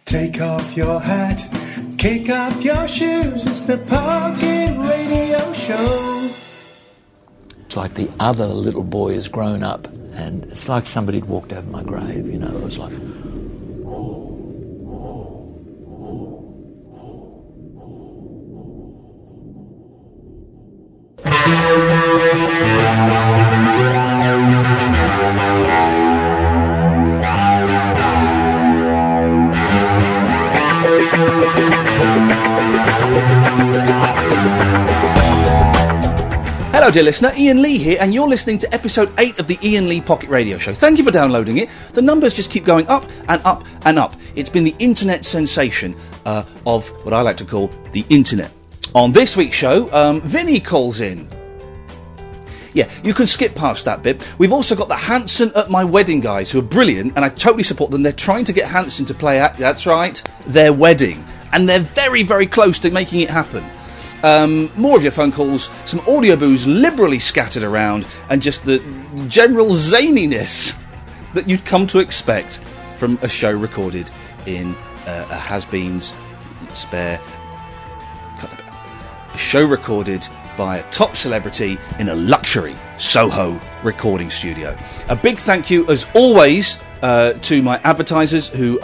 Take off your hat, kick off your shoes, it's the Pocket Radio Show. It's like the other little boy has grown up, and it's like somebody had walked over my grave, you know, it was like... Hello dear listener, Ian Lee here, and you're listening to episode 8 of the Ian Lee Pocket Radio Show. Thank you for downloading it. The numbers just keep going up and up and up. It's been the internet sensation of what I like to call the internet. On this week's show, Vinny calls in. Yeah, you can skip past that bit. We've also got the Hanson at My Wedding guys, who are brilliant, and I totally support them. They're trying to get Hanson to play at, that's right, their wedding. And they're very, very close to making it happen. More of your phone calls, some audio boos liberally scattered around, and just the general zaniness that you'd come to expect from a show recorded in a has-beens spare... A show recorded by a top celebrity in a luxury Soho recording studio. A big thank you, as always, to my advertisers who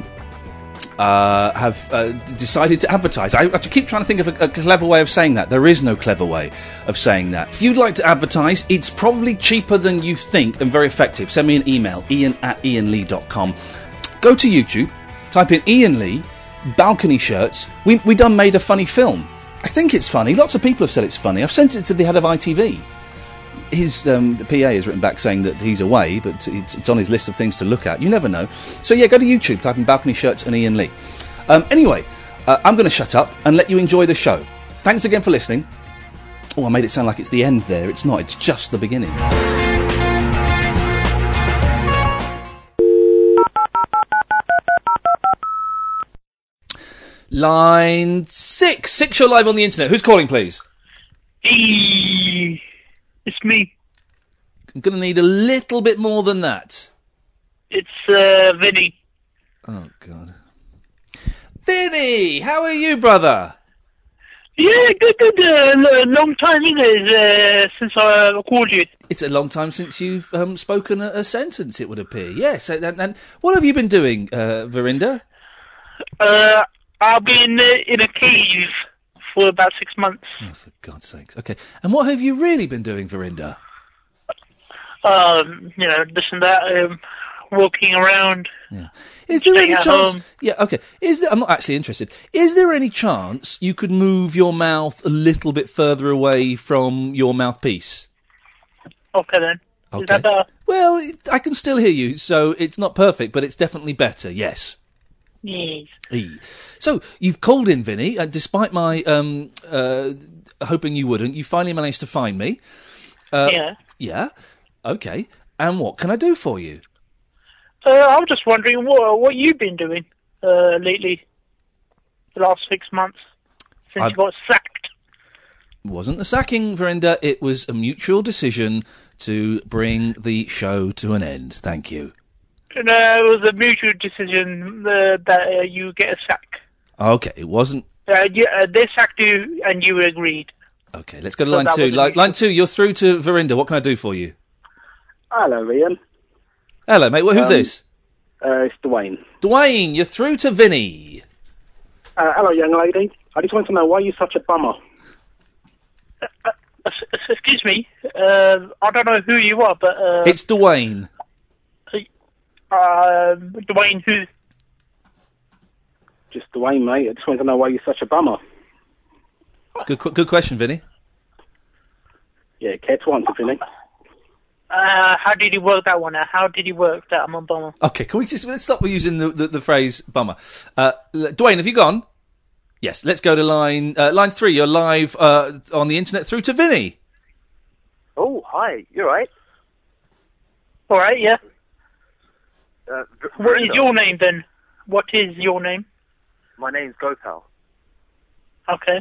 have decided to advertise. I keep trying to think of a clever way of saying that. There is no clever way of saying that. If you'd like to advertise, it's probably cheaper than you think and very effective. Send me an email, ian@ianlee.com. Go to YouTube, type in Ian Lee, balcony shirts. We done made a funny film. I think it's funny. Lots of people have said it's funny. I've sent it to the head of ITV. His the PA has written back saying that he's away, but it's on his list of things to look at. You never know. So yeah, go to YouTube, type in balcony shirts and Ian Lee. Anyway, I'm going to shut up and let you enjoy the show. Thanks again for listening. Oh, I made it sound like it's the end there. It's not. It's just the beginning. Line 6. 6, you're live on the internet. Who's calling, please? It's me. I'm going to need a little bit more than that. It's Vinny. Oh, God. Vinny! How are you, brother? Yeah, good. Long time, since I called you. It's a long time since you've spoken a sentence, it would appear. Yes, and what have you been doing, Verinda? I've been in a cave for about 6 months. Oh, for God's sakes. Okay. And what have you really been doing, Verinda? This and that, walking around. Yeah. Is there any chance... Home. Yeah, okay. I'm not actually interested. Is there any chance you could move your mouth a little bit further away from your mouthpiece? Okay, then. Okay. Is that better? Well, I can still hear you, so it's not perfect, but it's definitely better, yes. Yes. So, you've called in, Vinny, and despite my hoping you wouldn't, you finally managed to find me. Yeah. Yeah? Okay. And what can I do for you? I was just wondering what you've been doing lately, the last 6 months, since you got sacked. It wasn't a sacking, Verinda. It was a mutual decision to bring the show to an end. Thank you. No, it was a mutual decision that you get a sack. Okay, it wasn't... they sacked you, and you agreed. Okay, let's go to line 2. Line 2, you're through to Verinda. What can I do for you? Hello, Ian. Hello, mate. Who's this? It's Dwayne. Dwayne, you're through to Vinny. Hello, young lady. I just want to know why you're such a bummer. Excuse me. I don't know who you are, but... It's Dwayne. Dwayne who? Just Dwayne, mate. I just want to know why you're such a bummer. Good question, Vinny. Yeah, care to answer, Vinny. How did you work that one out? How did you work that I'm a bummer? Okay, can we let's stop using the phrase bummer. Dwayne, have you gone? Yes, let's go to line 3. You're live on the internet through to Vinny. Oh, hi. You alright? Alright, yeah. What is Verinda. your name, then? What is your name? My name's Gopal. Okay.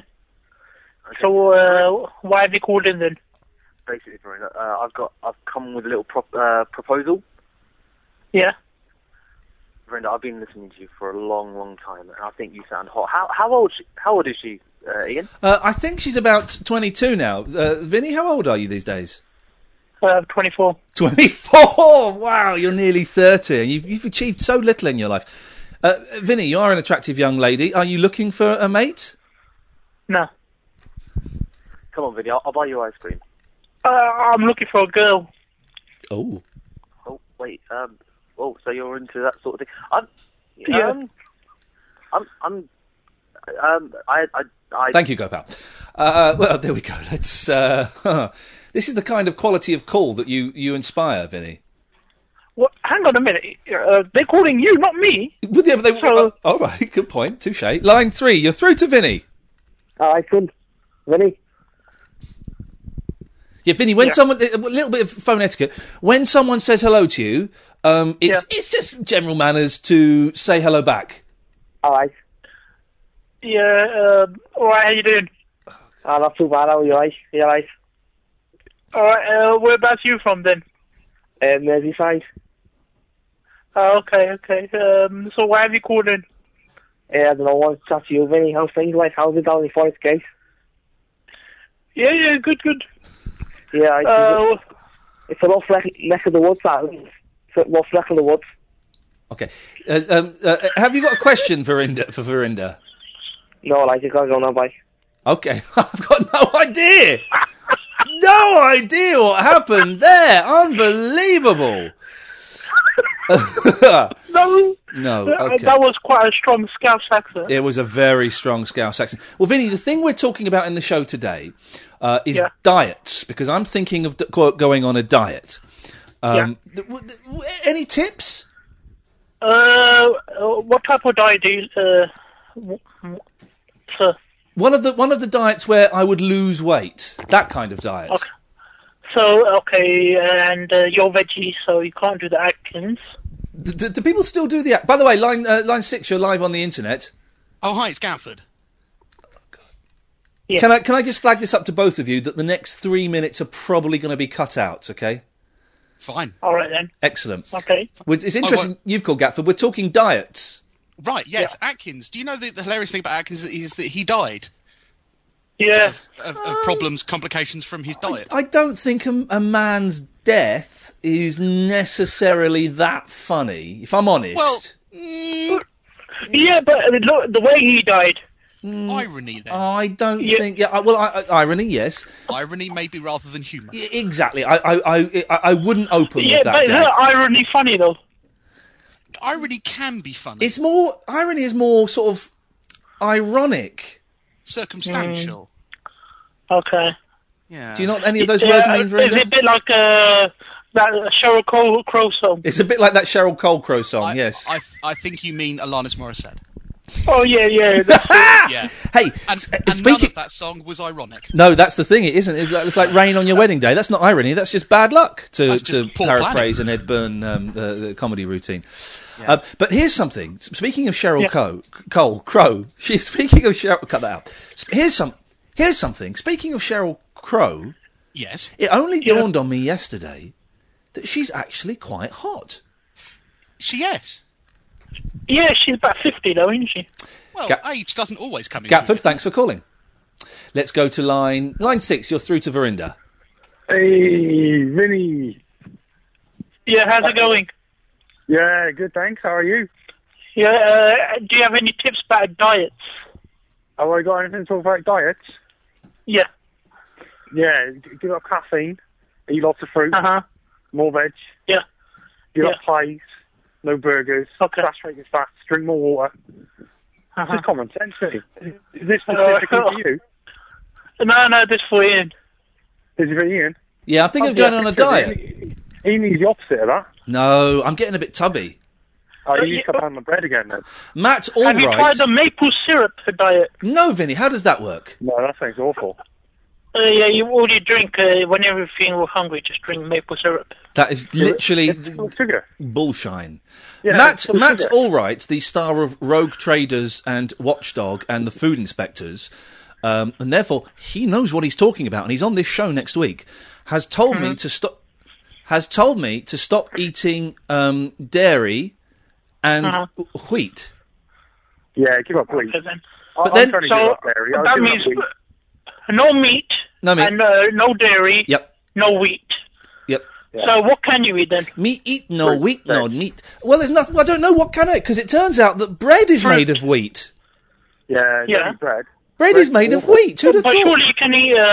So, why have you called in, then? Basically, Verinda, I've come with a little proposal. Yeah. Brenda, I've been listening to you for a long, long time, and I think you sound hot. How old is she, Ian? I think she's about 22 now. Vinny, how old are you these days? 24. 24! Wow, you're nearly 30, and you've achieved so little in your life. Vinny, you are an attractive young lady. Are you looking for a mate? No. Come on, Vinny, I'll buy you ice cream. I'm looking for a girl. Oh. Oh, wait, so you're into that sort of thing? Thank you, Gopal. Well, there we go. Let's. This is the kind of quality of call that you inspire, Vinny. Well, hang on a minute. They're calling you, not me. Well, yeah, but all right, good point. Touche. Line 3, you're through to Vinny. Hi, son. Vinny. Yeah, Vinny. When someone, a little bit of phone etiquette. When someone says hello to you, it's just general manners to say hello back. All right. Yeah. All right. How you doing? Not too bad. How are you? Right? You all right? All right. Whereabouts you from then? Merseyside. Okay. So why have you called in? I don't know. I want to chat to you, Vinny. How's things like? How's it down in Forest Gate? Yeah. Good. Yeah. It's a rough neck of the woods. It's a rough neck of the woods. Okay. Have you got a question for Verinda? No, you gotta go now, bye. Okay. I've got no idea. No idea what happened there. Unbelievable. No. Okay. That was quite a strong Scouse accent. It was a very strong Scouse accent. Well, Vinny, the thing we're talking about in the show today is diets, because I'm thinking of going on a diet. Any tips? What type of diet do you, sir? One of the diets where I would lose weight. That kind of diet. Okay. So, and you're veggie, so you can't do the Atkins. Do people still do the... By the way, line 6, you're live on the internet. Oh, hi, it's Gatford. Oh, God. Yeah. Can I just flag this up to both of you, that the next 3 minutes are probably going to be cut out, okay? Fine. All right, then. Excellent. Okay. Well, it's interesting you've called Gatford. We're talking diets. Right, yes, yeah. Atkins. Do you know the hilarious thing about Atkins is that he died? Yeah. Of problems, complications from his diet. I don't think a man's death is necessarily that funny, if I'm honest. Well, yeah, but look, the way he died. Irony, then. I don't think... Yeah, irony, yes. Irony maybe rather than humour. Exactly. I wouldn't open with that. Yeah, but is irony funny, though? Irony can be funny. Irony is more sort of ironic. Circumstantial. Okay. Yeah. Do you know what any of those words mean, Verinda? It's a bit like that Sheryl Crow song. It's a bit like that Sheryl Crow song, yes. I think you mean Alanis Morissette. Oh, yeah. That's yeah. Hey, and none of that song was ironic. No, that's the thing, it isn't. It's like rain on your wedding day. That's not irony, that's just bad luck, to paraphrase an Ed Byrne the comedy routine. Yeah. But here's something. Speaking of Sheryl Crow. Speaking of Sheryl... Cut that out. Here's something. Speaking of Sheryl Crow... Yes? It only dawned on me yesterday that she's actually quite hot. Yes. Yeah, she's about 50 though, isn't she? Well, age doesn't always come in. Gatford, thanks for calling. Let's go to line 6. You're through to Verinda. Hey, Vinny. Yeah, how's it going? Yeah, good, thanks. How are you? Yeah, do you have any tips about diets? Have I got anything to talk about diets? Yeah. Yeah, give up caffeine, eat lots of fruit, more veg. Yeah. Give up pies, no burgers, saturated fats, drink more water. It's just common sense, really. Is this specifically for you? No, this for Ian. Is it for Ian? Yeah, I'm thinking of going on a diet. He needs the opposite of that. No, I'm getting a bit tubby. Oh, you need to cut down the bread again, then. Matt Allwright... Have you tried the maple syrup diet? No, Vinny, how does that work? No, that sounds awful. Yeah, all you drink, whenever you feel hungry, just drink maple syrup. That is literally sugar. Bullshine. Yeah, Matt Allwright, the star of Rogue Traders and Watchdog and the Food Inspectors, and therefore he knows what he's talking about, and he's on this show next week, has told me to stop eating dairy and wheat. Yeah, give up wheat. Okay, then. But I'm then- trying to So give up dairy. that means no meat. No meat. And no dairy. Yep. No wheat. Yep. So what can you eat then? Me eat no wheat, no meat. Well, there's nothing. I don't know what can I, because it turns out that bread is made of wheat. Yeah, Yeah. bread. Bread is made of wheat. Who'd have But thought? surely you can eat,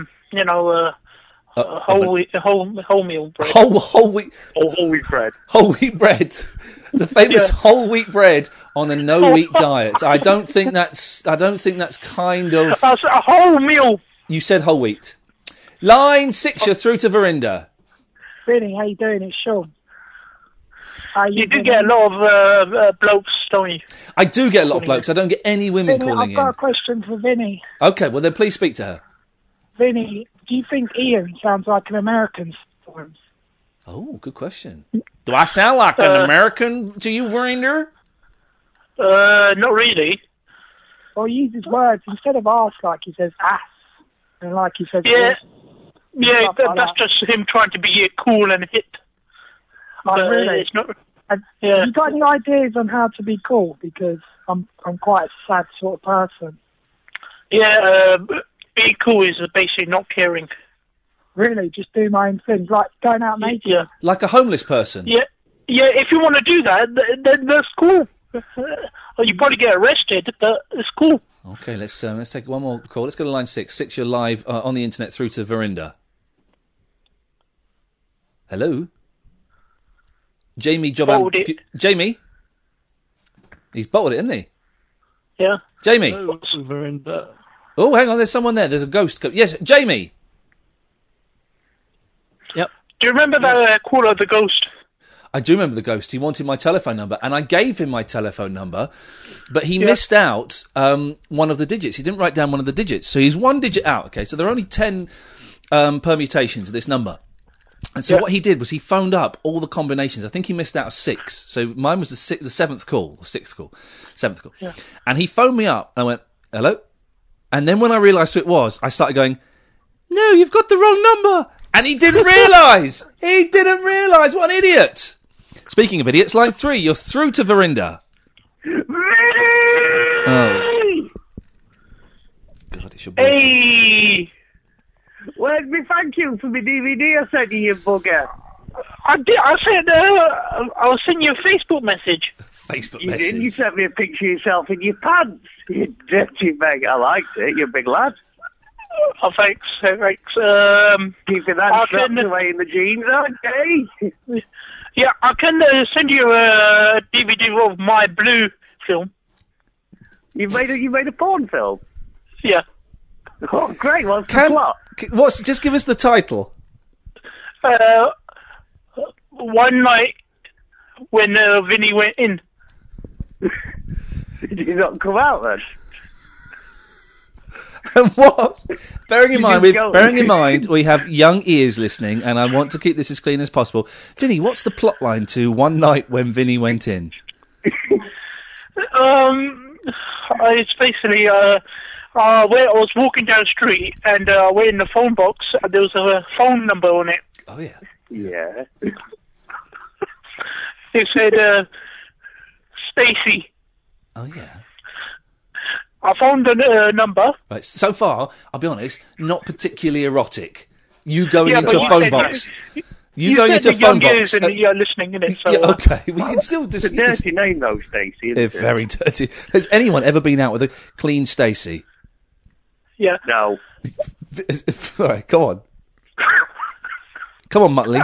whole meal bread. Whole wheat. Or whole wheat bread. Whole wheat bread. The famous whole wheat bread on a no wheat diet. I don't think that's kind of. That's a whole meal. You said whole wheat. Line 6, you're through to Verinda. Vinny, how you doing? It's Sean. You do get a lot of blokes, don't you? I do get a lot of blokes. I don't get any women Vinny, calling I've got a in. question for Vinny. Okay, well then please speak to her. Vinny, do you think Ian sounds like an American sometimes? Oh, good question. Do I sound like an American to you, Verinda? Not really. Or he uses words instead of ass, like he says ass, and like he says. Yeah, yeah, Stuff like that's that. just him trying to be cool and hip. Oh, But really? it's not. Have Yeah. you got any ideas on how to be cool? Because I'm quite a sad sort of person. Yeah, being cool is basically not caring. Really, just do my own things, like going out naked. Yeah, Like a homeless person? yeah, yeah. If you want to do that, then that's cool. Or you probably get arrested, but it's cool. Okay, let's take one more call. Let's go to line 6. 6, you're live on the internet through to Verinda. Hello? Jamie Bottled it. Jamie? He's bottled it, isn't he? Yeah. Jamie? Verinda. Oh, hang on, there's someone there. There's a ghost. Yes, Jamie? Yep. Do you remember that Call of the Ghost? I do remember the ghost. He wanted my telephone number, and I gave him my telephone number, but he missed out one of the digits. He didn't write down one of the digits, so he's one digit out, okay? So there are only 10 permutations of this number. And so what he did was he phoned up all the combinations. I think he missed out 6. So mine was the 7th call, or 6th call, 7th call. Yeah. And he phoned me up, and I went, hello? And then when I realised who it was, I started going, no, you've got the wrong number. And he didn't realise. He didn't realise. What an idiot. Speaking of idiots, line 3, you're through to Verinda. Oh. God, it's your boyfriend. Hey! Where's me thank you for my DVD I sent you, you bugger? I did. I said I'll send you a Facebook message. Facebook You message. didn't. You sent me a picture of yourself in your pants. You dirty bag. I liked it. You're a big lad. Oh, thanks. Keeping that I strapped can- away in the jeans, okay? Yeah, I can send you a DVD of my Blue film. You made a porn film? Yeah. Oh, great. What's the plot? Just give us the title. One night when Vinny went in. Did you not come out then? And what? Bearing in You didn't mind, go. we have young ears listening, and I want to keep this as clean as possible. Vinny, what's the plot line to One Night When Vinny Went In? It's basically where I was walking down the street and I went in the phone box and there was a phone number on it. Oh, yeah. Yeah. It said Stacy. Oh, yeah. I found the number. Right, so far, I'll be honest, not particularly erotic. You going Yeah, into but a you phone said box. that- You going said into a the phone young box. ears and you're listening in it. So, Yeah, okay. We can still It's just. a dirty name, though, Stacey. They're very dirty. Has anyone ever been out with a clean Stacey? yeah. No. All right, come on. Come on, Muttley.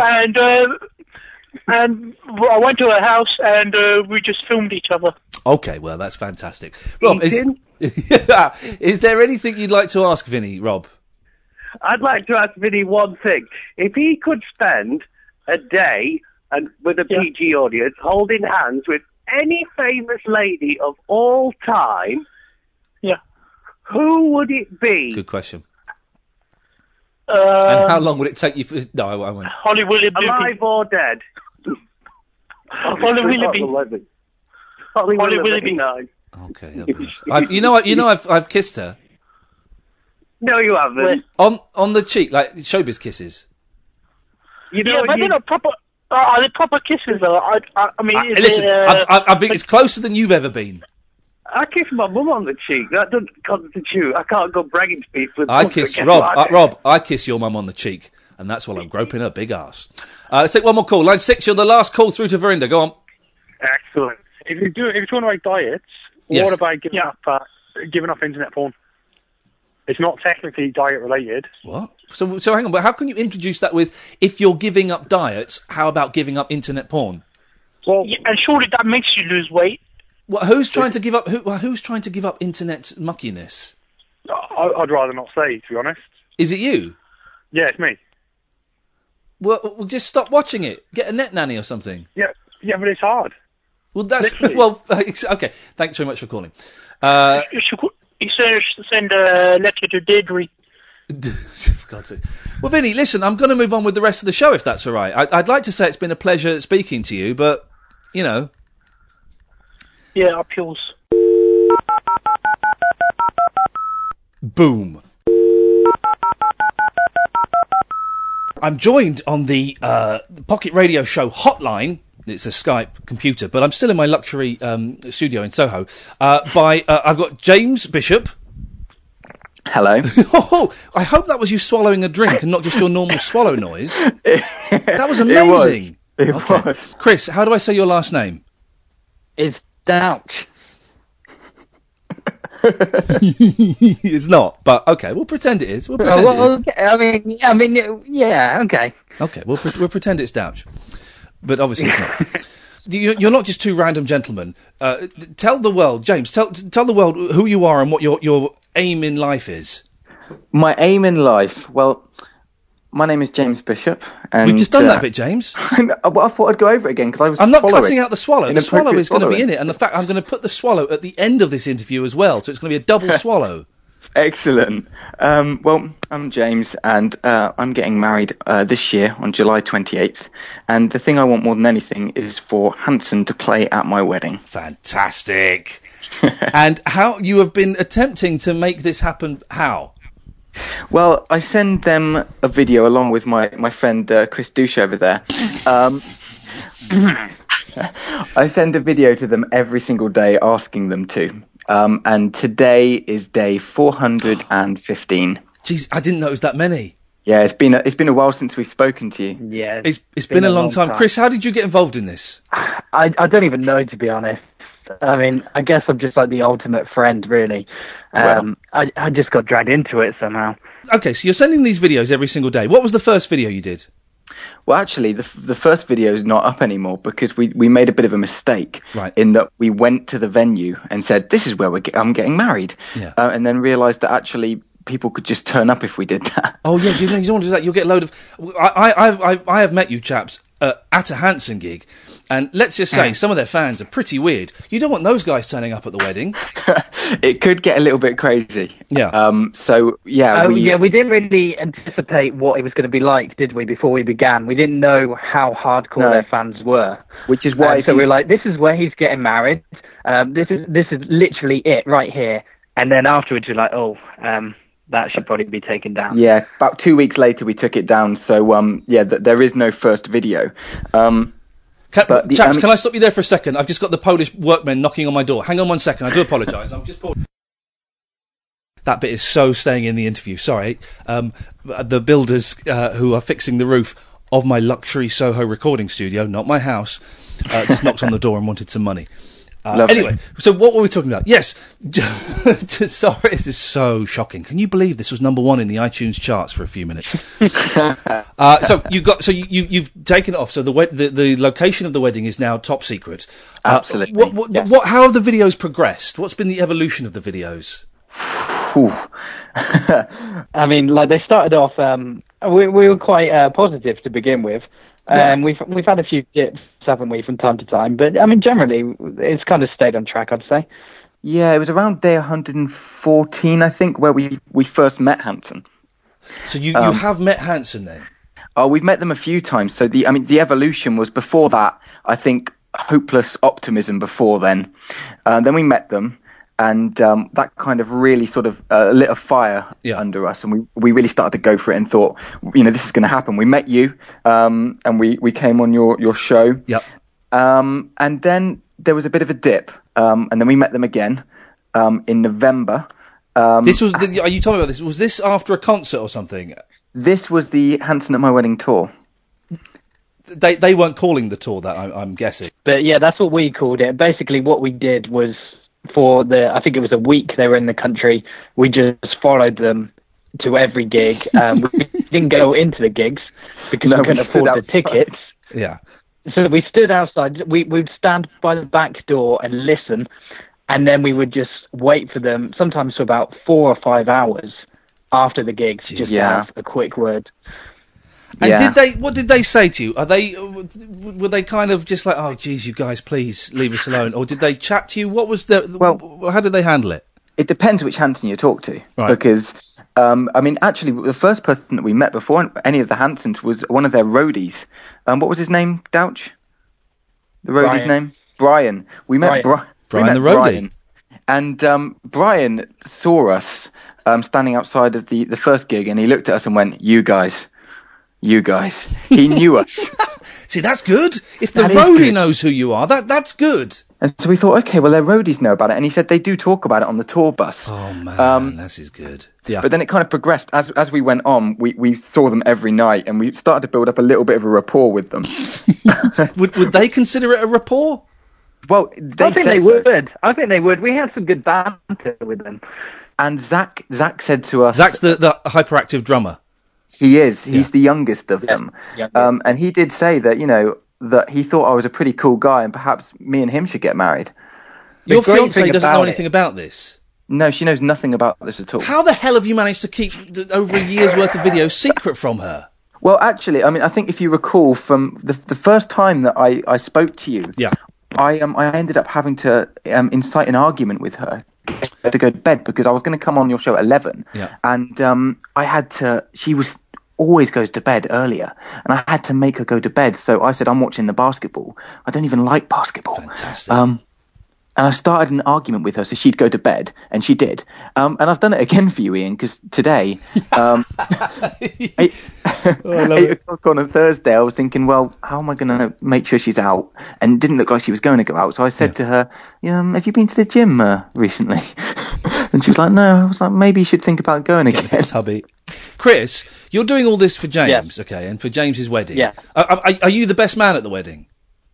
And I went to her house and we just filmed each other. Okay, well, that's fantastic. Rob, is there anything you'd like to ask Vinny, Rob? I'd like to ask Vinny one thing. If he could spend a day and with a PG audience holding hands with any famous lady of all time, who would it be? Good question. And how long would it take you for... No, I won't. Holly Willoughby. Alive or dead? Holly Willoughby. Holly Willoughby. No. Okay, that'll be nice. I've kissed her. No, you haven't. On the cheek, like showbiz kisses. You know, but they're not proper. Are they proper kisses though? I mean, Listen, I've been, it's closer than you've ever been. I kiss my mum on the cheek. That doesn't constitute. I can't go bragging to people. I kiss Rob. I kiss your mum on the cheek, and that's while I'm groping her big ass. Let's take one more call. Line 6. You're the last call through to Verinda. Go on. Excellent. If you're talking about diets, Yes. what about giving up internet porn? It's not technically diet related. What? So hang on. But how can you introduce that with if you're giving up diets? How about giving up internet porn? Well, and surely that makes you lose weight. Well, who's trying to give up? Who's trying to give up internet muckiness? I'd rather not say, to be honest. Is it you? Yeah, it's me. Well, just stop watching it. Get a net nanny or something. Yeah, but it's hard. Well, that's okay. Thanks very much for calling. You should send a letter to Deirdre. For God's sake. Well, Vinny, listen, I'm going to move on with the rest of the show if that's all right. I'd like to say it's been a pleasure speaking to you, but you know. Yeah, up yours. Boom. I'm joined on the Pocket Radio Show hotline. It's a Skype computer, but I'm still in my luxury studio in Soho. I've got James Bishop. Hello. Oh, I hope that was you swallowing a drink and not just your normal swallow noise. That was amazing. It was. Chris, how do I say your last name? It's Douch. It's not, but okay, we'll pretend it is. We'll pretend it is. Okay. I mean, yeah, okay. Okay, we'll pretend it's Douch, but obviously it's not. You're not just two random gentlemen. Tell the world, James. Tell the world who you are and what your aim in life is. My aim in life, well, my name is James Bishop, and we've just done that bit, James. Well, I thought I'd go over it again because I'm not cutting out the swallow. The swallow is going to be in it, and the fact I'm going to put the swallow at the end of this interview as well, so it's going to be a double swallow. Excellent. Well, I'm James, and I'm getting married this year on July 28th. And the thing I want more than anything is for Hanson to play at my wedding. Fantastic. And how you have been attempting to make this happen? How? Well, I send them a video along with my friend Chris Douche over there. I send a video to them every single day asking them to. And today is day 415. Jeez, I didn't know it was that many. Yeah, it's been a while since we've spoken to you. Yeah, it's been a long time. Chris, how did you get involved in this? I don't even know, to be honest. I mean, I guess I'm just like the ultimate friend, really. I just got dragged into it somehow. Okay, so you're sending these videos every single day. What was the first video you did? Well, actually, the first video is not up anymore because we made a bit of a mistake in that we went to the venue and said, this is where I'm getting married. Yeah. And then realised that actually people could just turn up if we did that. Oh, yeah, you don't want to do that. You'll get a load of... I have met you chaps at a Hanson gig, and let's just say some of their fans are pretty weird. You don't want those guys turning up at the wedding. It could get a little bit crazy. Yeah. We didn't really anticipate what it was going to be like, did we, before we began? We didn't know how hardcore their fans were. Which is why... so we were like, this is where he's getting married. This is literally it right here. And then afterwards we're like, that should probably be taken down. Yeah, about 2 weeks later we took it down. So, there is no first video. Chaps, can I stop you there for a second? I've just got the Polish workmen knocking on my door. Hang on 1 second. I do apologise. I'm just... That bit is so staying in the interview. Sorry. The builders who are fixing the roof of my luxury Soho recording studio, not my house, just knocked on the door and wanted some money. Anyway, so what were we talking about? Yes, sorry, this is so shocking. Can you believe this was number one in the iTunes charts for a few minutes? You've taken it off. So the location of the wedding is now top secret. Absolutely. How have the videos progressed? What's been the evolution of the videos? I mean, like they started off. We were quite positive to begin with. We've had a few dips, haven't we, from time to time? But I mean, generally, it's kind of stayed on track, I'd say. Yeah, it was around day 114, I think, where we first met Hanson. So you have met Hanson then? Oh, we've met them a few times. So the evolution was before that. I think hopeless optimism before then. Then we met them, And that kind of really sort of lit a fire under us, and we really started to go for it and thought, this is going to happen. We met you, and we came on your show. Yep. And then there was a bit of a dip, and then we met them again in November. This was. Are you talking about this? Was this after a concert or something? This was the Hanson at My Wedding tour. They weren't calling the tour that, I'm guessing. But yeah, that's what we called it. Basically, what we did was I think it was a week they were in the country, we just followed them to every gig. We didn't go into the gigs because we couldn't afford the tickets. Yeah. So we stood outside. We'd stand by the back door and listen, and then we would just wait for them, sometimes for about 4 or 5 hours after the gigs, just to have a quick word. And what did they say to you? Were they kind of just like, oh, geez, you guys, please leave us alone? Or did they chat to you? What was how did they handle it? It depends which Hanson you talk to. Right. Because, actually, the first person that we met before any of the Hansons was one of their roadies. What was his name, Douch? The roadie's name? Brian. We met Brian the roadie. Brian. And Brian saw us standing outside of the first gig, and he looked at us and went, You guys. He knew us. See, that's good. If the roadie knows who you are, that's good. And so we thought, okay, well, their roadies know about it. And he said they do talk about it on the tour bus. Oh, man, this is good. Yeah. But then it kind of progressed. As we went on, we saw them every night, and we started to build up a little bit of a rapport with them. Would they consider it a rapport? Well, I think they would. I think they would. We had some good banter with them. And Zach said to us... Zach's the hyperactive drummer. He is. He's the youngest of them. And he did say that, that he thought I was a pretty cool guy and perhaps me and him should get married. Your fiancée doesn't know anything about this? No, she knows nothing about this at all. How the hell have you managed to keep over a year's worth of videos secret from her? Well, actually, I think if you recall from the first time that I spoke to you, I ended up having to incite an argument with her to go to bed because I was going to come on your show at 11. Yeah. And I had to... She always goes to bed earlier, and I had to make her go to bed. So I said, I'm watching the basketball. I don't even like basketball. Fantastic. And I started an argument with her, so she'd go to bed, and she did. And I've done it again for you, Ian, because today, 8 o'clock on a Thursday, I was thinking, well, how am I going to make sure she's out? And it didn't look like she was going to go out. So I said to her, have you been to the gym recently? And she was like, no. I was like, maybe you should think about going again. Tubby. Chris, you're doing all this for James, okay, and for James's wedding. Yeah. Are you the best man at the wedding?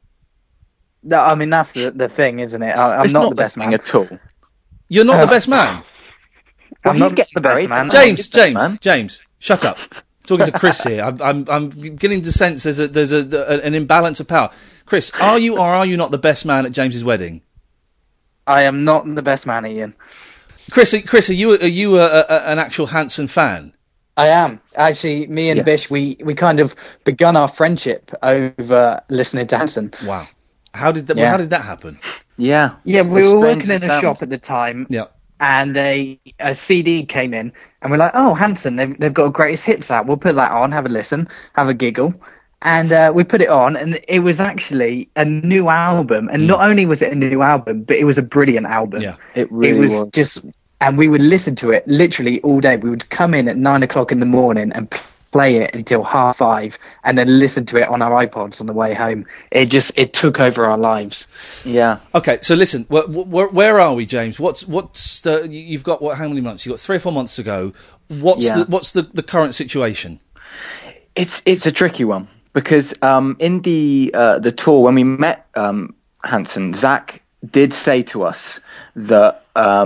No, I mean, that's the thing, isn't it? I'm not the best man at all. You're not the best man? Well, he's getting married. James, shut up. Talking to Chris here. I'm beginning to sense there's an imbalance of power. Chris, are you or are you not the best man at James's wedding? I am not the best man, Ian. Chris, are you an actual Hanson fan? I am. Actually, me and Bish, we kind of begun our friendship over listening to Hanson. Wow. How did that happen? Yeah. Yeah, we were working in a shop at the time. Yeah. And a CD came in, and we're like, oh, Hanson, they've got a greatest hits out. We'll put that on, have a listen, have a giggle. And we put it on, and it was actually a new album. And not only was it a new album, but it was a brilliant album. Yeah, it really was. Just, and we would listen to it literally all day. We would come in at 9 o'clock in the morning and play it until 5:30, and then listen to it on our iPods on the way home. It took over our lives. Yeah. Okay, so listen, where are we, James? You've got how many months? You've got 3 or 4 months to go. What's the current situation? It's a tricky one. Because in the tour, when we met Hanson, Zach did say to us that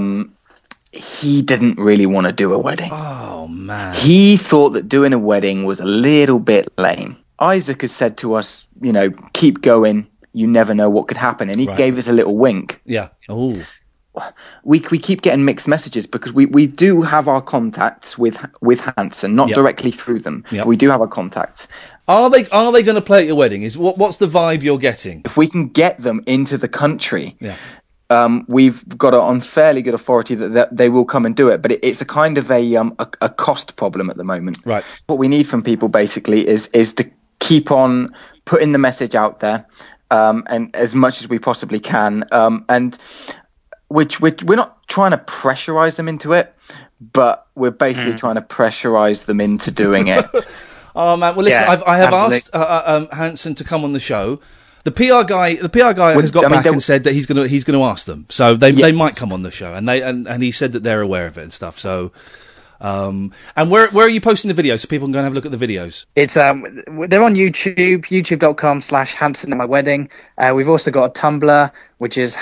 he didn't really want to do a wedding. Oh, man. He thought that doing a wedding was a little bit lame. Isaac has said to us, keep going, you never know what could happen. And he gave us a little wink. Yeah. Oh. We keep getting mixed messages because we do have our contacts with Hanson, not directly through them. Yep. We do have our contacts. Are they going to play at your wedding? What's the vibe you're getting? If we can get them into the country, we've got it on fairly good authority that they will come and do it. But it's a kind of a cost problem at the moment. Right. What we need from people basically is to keep on putting the message out there, and as much as we possibly can, and which we're not trying to pressurise them into it, but we're basically trying to pressurise them into doing it. Oh man, well listen, I have asked Hanson to come on the show. The PR guy has got back and said that he's going to ask them, so they might come on the show, and he said that they're aware of it and stuff. So, and where are you posting the videos so people can go and have a look at the videos? It's they're on YouTube, youtube.com/HansonAtMyWedding. We've also got a Tumblr, which is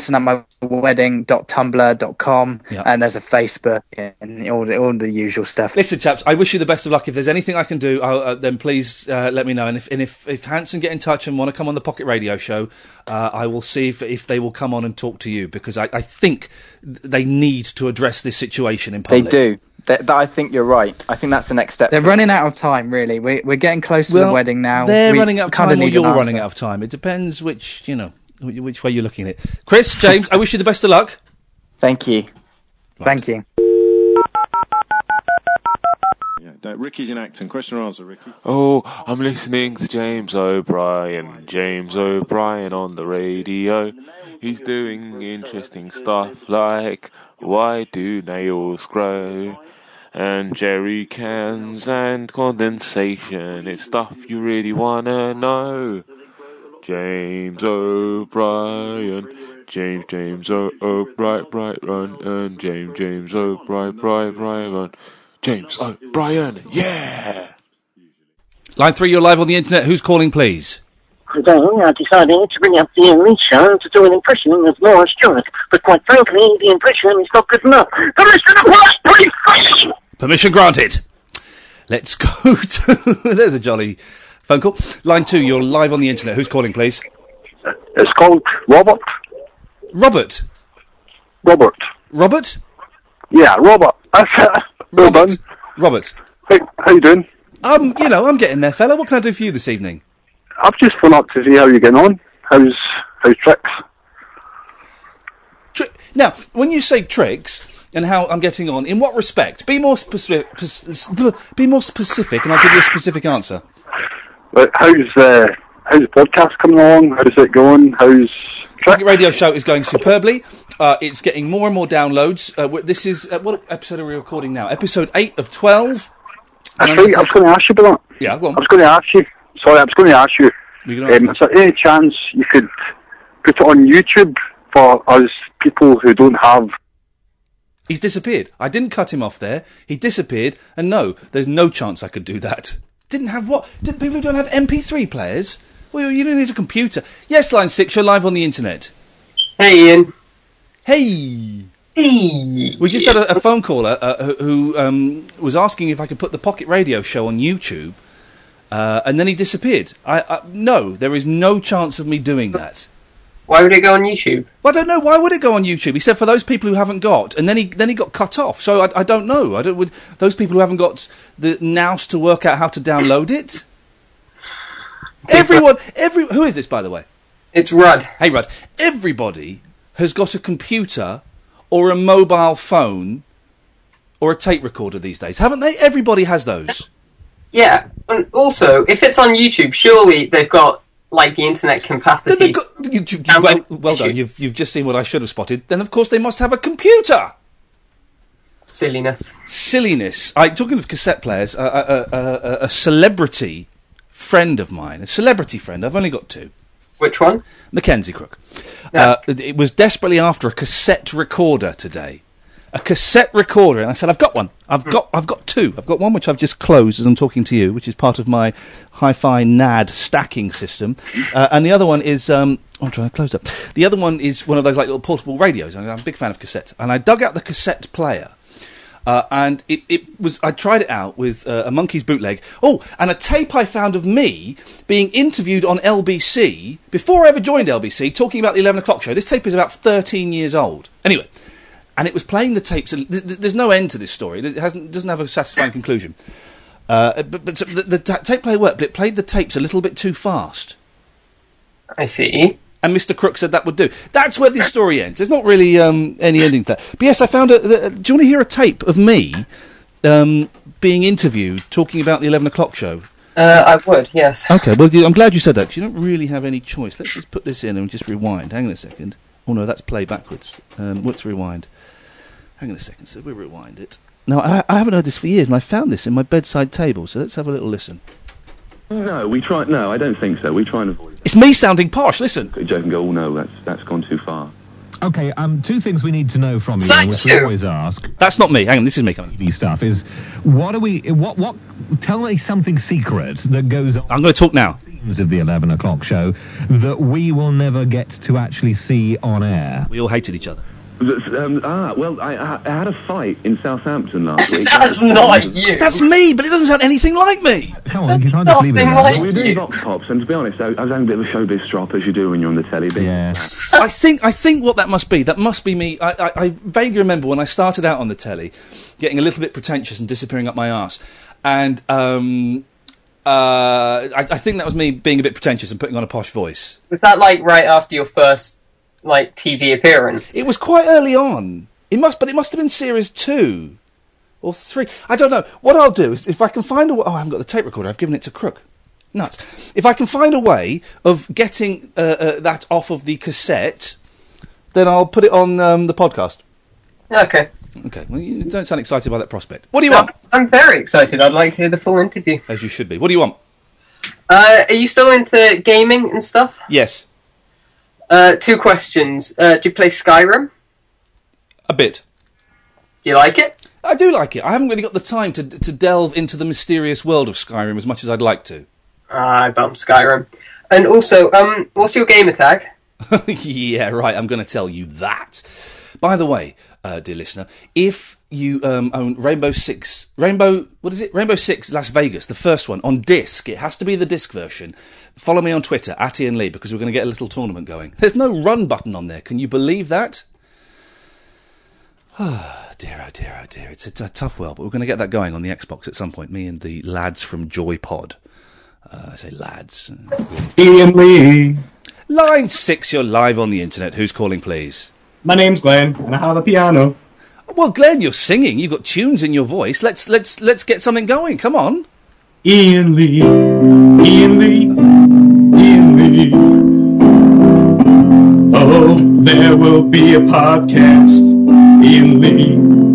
hansonatmywedding.tumblr.com, and there's a Facebook and all the usual stuff. Listen, chaps, I wish you the best of luck. If there's anything I can do, then please let me know. And if Hanson get in touch and want to come on the Pocket Radio Show, I will see if they will come on and talk to you, because I think they need to address this situation in public. They do. I think you're right. I think that's the next step. They're running out of time, really. We're getting close to the wedding now. They're running out of time, or you're running out of time. It depends which way you're looking at it. Chris, James, I wish you the best of luck. Thank you. Right. Thank you. Yeah, Ricky's in Acton. Question or answer, Ricky? Oh, I'm listening to James O'Brien. James O'Brien on the radio. He's doing interesting stuff like why do nails grow? And jerry cans and condensation. It's stuff you really wanna know. James O'Brien. James O'Brien, run. And James O'Brien, run. James O'Brien, yeah! Line 3, you're live on the internet. Who's calling, please? Today, I decided to bring up the Ian Show to do an impression of Laura Stewart, but quite frankly, the impression is not good enough. Permission to play, please! Permission granted. Let's go to... There's a jolly phone call. Line 2, you're live on the internet. Who's calling, please? It's called Robert. Robert? Robert? Yeah, Robert. That's it. Well done. Robert. Hey, how you doing? I'm getting there, fella. What can I do for you this evening? I've just phoned up to see how you're getting on. How's Tricks? Now, when you say Tricks and how I'm getting on, in what respect? Be more specific, and I'll give you a specific answer. How's the podcast coming along? How's it going? How's Pocket Radio Show is going superbly. It's getting more and more downloads. This is what episode are we recording now? Episode 8 of 12. Actually, I was going to ask you about that. Yeah, go on. I was going to ask you. Is there any chance you could put it on YouTube for us people who don't have... He's disappeared. I didn't cut him off there. He disappeared, and no, there's no chance I could do that. Didn't have what? People who don't have MP3 players? Well, you don't need a computer. Yes, Line 6, you're live on the internet. Hey, Ian. Hey. We just had a phone caller who was asking if I could put the Pocket Radio Show on YouTube, and then he disappeared. No, there is no chance of me doing that. Why would it go on YouTube? Well, I don't know. Why would it go on YouTube? He said for those people who haven't got, and then he got cut off. So I don't know. Those people who haven't got the nous to work out how to download it. Who is this, by the way? It's Rudd. Hey, Rudd. Everybody has got a computer or a mobile phone or a tape recorder these days, haven't they? Everybody has those. Yeah, and also, if it's on YouTube, surely they've got, like, the internet capacity. Well done, you've just seen what I should have spotted. Then, of course, they must have a computer! Silliness. Talking of cassette players, a celebrity friend of mine, I've only got two. Which one? Mackenzie Crook. Yeah. It was desperately after a cassette recorder today. A cassette recorder, and I said, I've got one. I've got two. I've got one which I've just closed as I'm talking to you, which is part of my hi-fi NAD stacking system, and the other one is I'm trying to close up. The other one is one of those like little portable radios. I'm a big fan of cassettes, and I dug out the cassette player. And I tried it out with a Monkey's bootleg. Oh, and a tape I found of me being interviewed on LBC before I ever joined LBC, talking about the 11 o'clock show. This tape is about 13 years old. Anyway, and it was playing the tapes. There's no end to this story. It doesn't have a satisfying conclusion. But the tape player worked, but it played the tapes a little bit too fast. I see. And Mr. Crook said that would do. That's where this story ends. There's not really any ending to that. But yes, I found do you want to hear a tape of me being interviewed, talking about the 11 o'clock show? I would, yes. Okay, well, I'm glad you said that, because you don't really have any choice. Let's just put this in and just rewind. Hang on a second. Oh no, that's play backwards. Let's rewind. Hang on a second, so we'll rewind it. Now, I haven't heard this for years, and I found this in my bedside table, so let's have a little listen. No, I don't think so. We try and avoid that. It's me sounding posh, listen. Joke and go, oh no, that's gone too far. Okay, two things we need to know from you, which we always ask. That's not me. Hang on, this is me coming. TV stuff is, what, tell me something secret that goes on. I'm going to talk now. Of the 11 o'clock show that we will never get to actually see on air. We all hated each other. Well, I had a fight in Southampton last week. That's not you. That's me, but it doesn't sound anything like me. Come on, you can't just leave it there. Like we were doing Vox Pops, and to be honest, I was having a bit of a showbiz strop, as you do when you're on the telly. Yeah. I think what that must be me. I vaguely remember when I started out on the telly, getting a little bit pretentious and disappearing up my arse, and I think that was me being a bit pretentious and putting on a posh voice. Was that like right after your first TV appearance? It was quite early on. It must have been series 2 or 3. I don't know. What I'll do is if I can find a way. Oh, I haven't got the tape recorder. I've given it to Crook. Nuts. If I can find a way of getting that off of the cassette, then I'll put it on the podcast. Okay. Okay. Well, you don't sound excited by that prospect. What do you want? I'm very excited. I'd like to hear the full interview. As you should be. What do you want? Are you still into gaming and stuff? Yes. 2 questions. Do you play Skyrim? A bit. Do you like it? I do like it. I haven't really got the time to delve into the mysterious world of Skyrim as much as I'd like to. I bumped Skyrim. And also, what's your gamer tag? Yeah, right. I'm going to tell you that. By the way, dear listener, if you own Rainbow Six Las Vegas, the first one, on disc, it has to be the disc version. Follow me on Twitter, @IanLee, because we're going to get a little tournament going. There's no run button on there. Can you believe that? Oh, dear. It's a tough world, but we're going to get that going on the Xbox at some point, me and the lads from JoyPod. I say lads. Ian Lee. Line 6, you're live on the internet. Who's calling, please? My name's Glenn, and I have a piano. Well, Glenn, you're singing. You've got tunes in your voice. Let's get something going. Come on. Ian Lee, Ian Lee, Ian Lee. Oh, there will be a podcast, Ian Lee.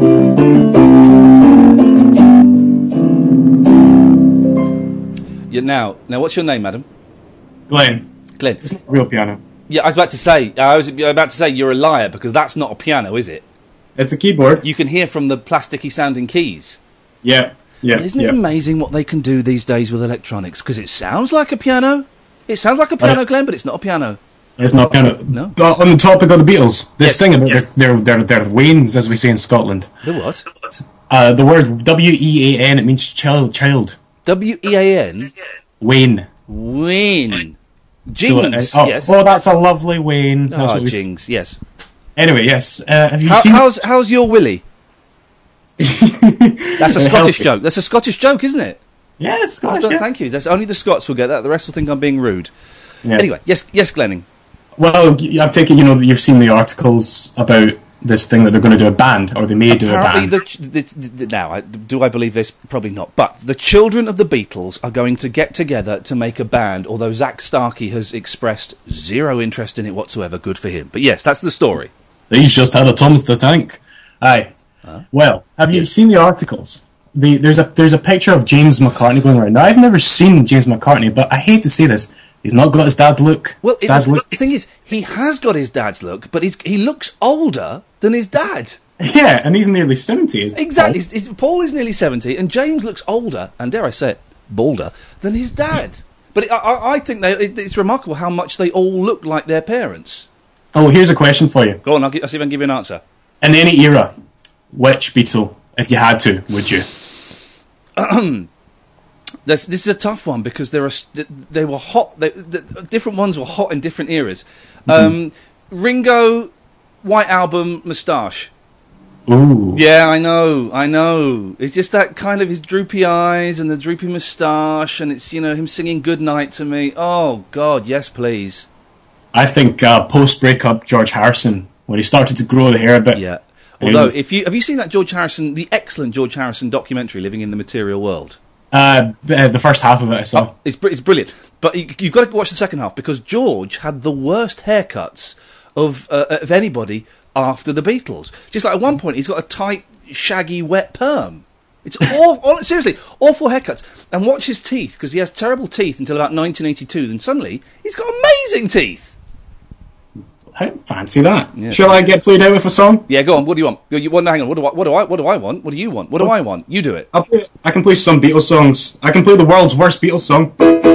Yeah, now, what's your name, madam? Glenn. Glenn. It's not a real piano. Yeah, I was about to say you're a liar, because that's not a piano, is it? It's a keyboard. You can hear from the plasticky sounding keys. Yeah. Isn't it amazing what they can do these days with electronics? Because it sounds like a piano. It sounds like a piano, Glenn, but it's not a piano. It's not a piano. No. On the topic of the Beatles, this thing about they're Wains, as we say in Scotland. The what? The word W-E-A-N, it means child. W-E-A-N? Wayne. Jings, yes. Oh, that's a lovely Wayne. That's what Jings, yes. Anyway, yes. Have you seen... How's your Willie? That's a Scottish joke. That's a Scottish joke, isn't it? Yes, Scottish. Thank you. That's only the Scots will get that. The rest will think I'm being rude. Yes. Anyway, yes, Glenning. Well, I take it that you've seen the articles about this thing that they're going to do a band, or they may do a band. Now, do I believe this? Probably not. But the children of the Beatles are going to get together to make a band, although Zach Starkey has expressed zero interest in it whatsoever. Good for him. But yes, that's the story. He's just had a Thomas the Tank. Aye. Well, have you seen the articles? There's a picture of James McCartney going around. Now, I've never seen James McCartney, but I hate to say this. He's not got his dad's look. Well, the thing is, he has got his dad's look, but he looks older than his dad. Yeah, and he's nearly 70. Exactly. Paul is nearly 70, and James looks older, and dare I say it, balder, than his dad. But I think it's remarkable how much they all look like their parents. Oh, here's a question for you. Go on, I'll see if I can give you an answer. In any era, which Beatle, if you had to, would you? This is a tough one because they were hot. Different ones were hot in different eras. Ringo, White Album, moustache. Ooh. Yeah, I know. It's just that kind of his droopy eyes and the droopy moustache, and it's him singing "Good Night" to me. Oh God, yes, please. I think post breakup George Harrison, when he started to grow the hair a bit. Yeah. Although, have you seen that the excellent George Harrison documentary, Living in the Material World? The first half of it I saw. It's brilliant. But you've got to watch the second half, because George had the worst haircuts of anybody after the Beatles. Just like at one point, he's got a tight, shaggy, wet perm. It's seriously awful haircuts. And watch his teeth, because he has terrible teeth until about 1982. Then suddenly he's got amazing teeth. I don't fancy that. Yeah. Shall I get played out with a song? Yeah, go on. What do you want? Hang on. What do I want? What do you want? What do I want? You do it. I can play some Beatles songs. I can play the world's worst Beatles song.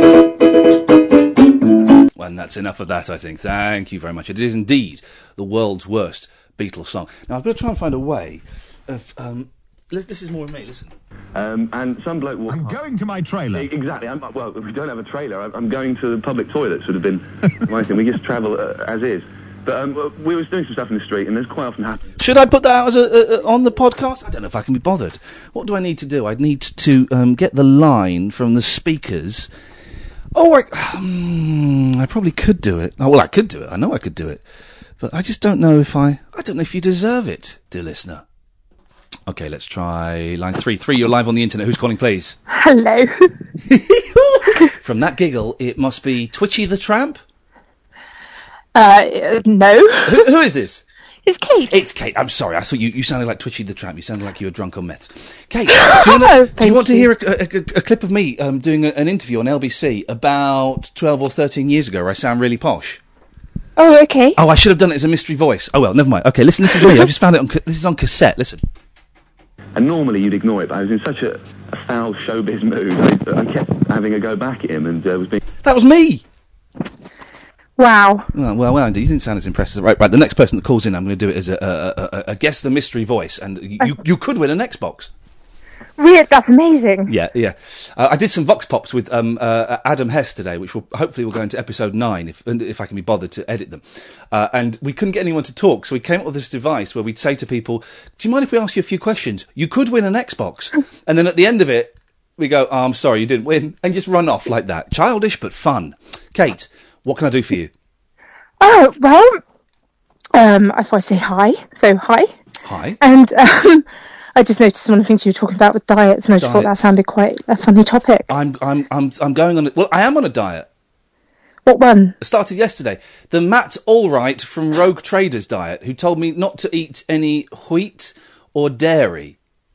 And that's enough of that, I think. Thank you very much. It is indeed the world's worst Beatles song. Now, I'm going to try and find a way of... this is more of me, listen. And some bloke walked... I'm going to my trailer. Exactly. Well, if we don't have a trailer, I'm going to the public toilets would have been my thing. We just travel as is. But we were doing some stuff in the street, and there's quite often happens. Should I put that out as on the podcast? I don't know if I can be bothered. What do I need to do? I'd need to get the line from the speakers. Oh, I probably could do it. Oh, well, I could do it. I know I could do it. But I just don't know if I don't know if you deserve it, dear listener. Okay, let's try line 3. 3, you're live on the internet. Who's calling, please? Hello. From that giggle, it must be Twitchy the Tramp? No. Who is this? It's Kate. It's Kate. I'm sorry. I thought you sounded like Twitchy the Tramp. You sounded like you were drunk on meths. Kate, do you want to hear a clip of me doing an interview on LBC about 12 or 13 years ago where I sound really posh? Oh, okay. Oh, I should have done it as a mystery voice. Oh, well, never mind. Okay, listen, this is me. I just found it this is on cassette. Listen. And normally you'd ignore it, but I was in such a foul showbiz mood. I kept having a go back at him and was being... That was me! Wow. Well, indeed. You didn't sound as impressive. Right, the next person that calls in, I'm going to do it as a guess the mystery voice, and you could win an Xbox. Really? That's amazing. Yeah. I did some Vox Pops with Adam Hess today, which hopefully will go into episode 9, if I can be bothered to edit them. And we couldn't get anyone to talk, so we came up with this device where we'd say to people, do you mind if we ask you a few questions? You could win an Xbox. And then at the end of it, we go, oh, I'm sorry, you didn't win, and just run off like that. Childish, but fun. Kate, what can I do for you? Oh, well, I thought I'd say hi. So, hi. Hi. And I just noticed one of the things you were talking about with diets, and I just thought that sounded quite a funny topic. I'm going on... Well, I am on a diet. What one? It started yesterday. The Matt Allwright from Rogue Traders diet, who told me not to eat any wheat or dairy.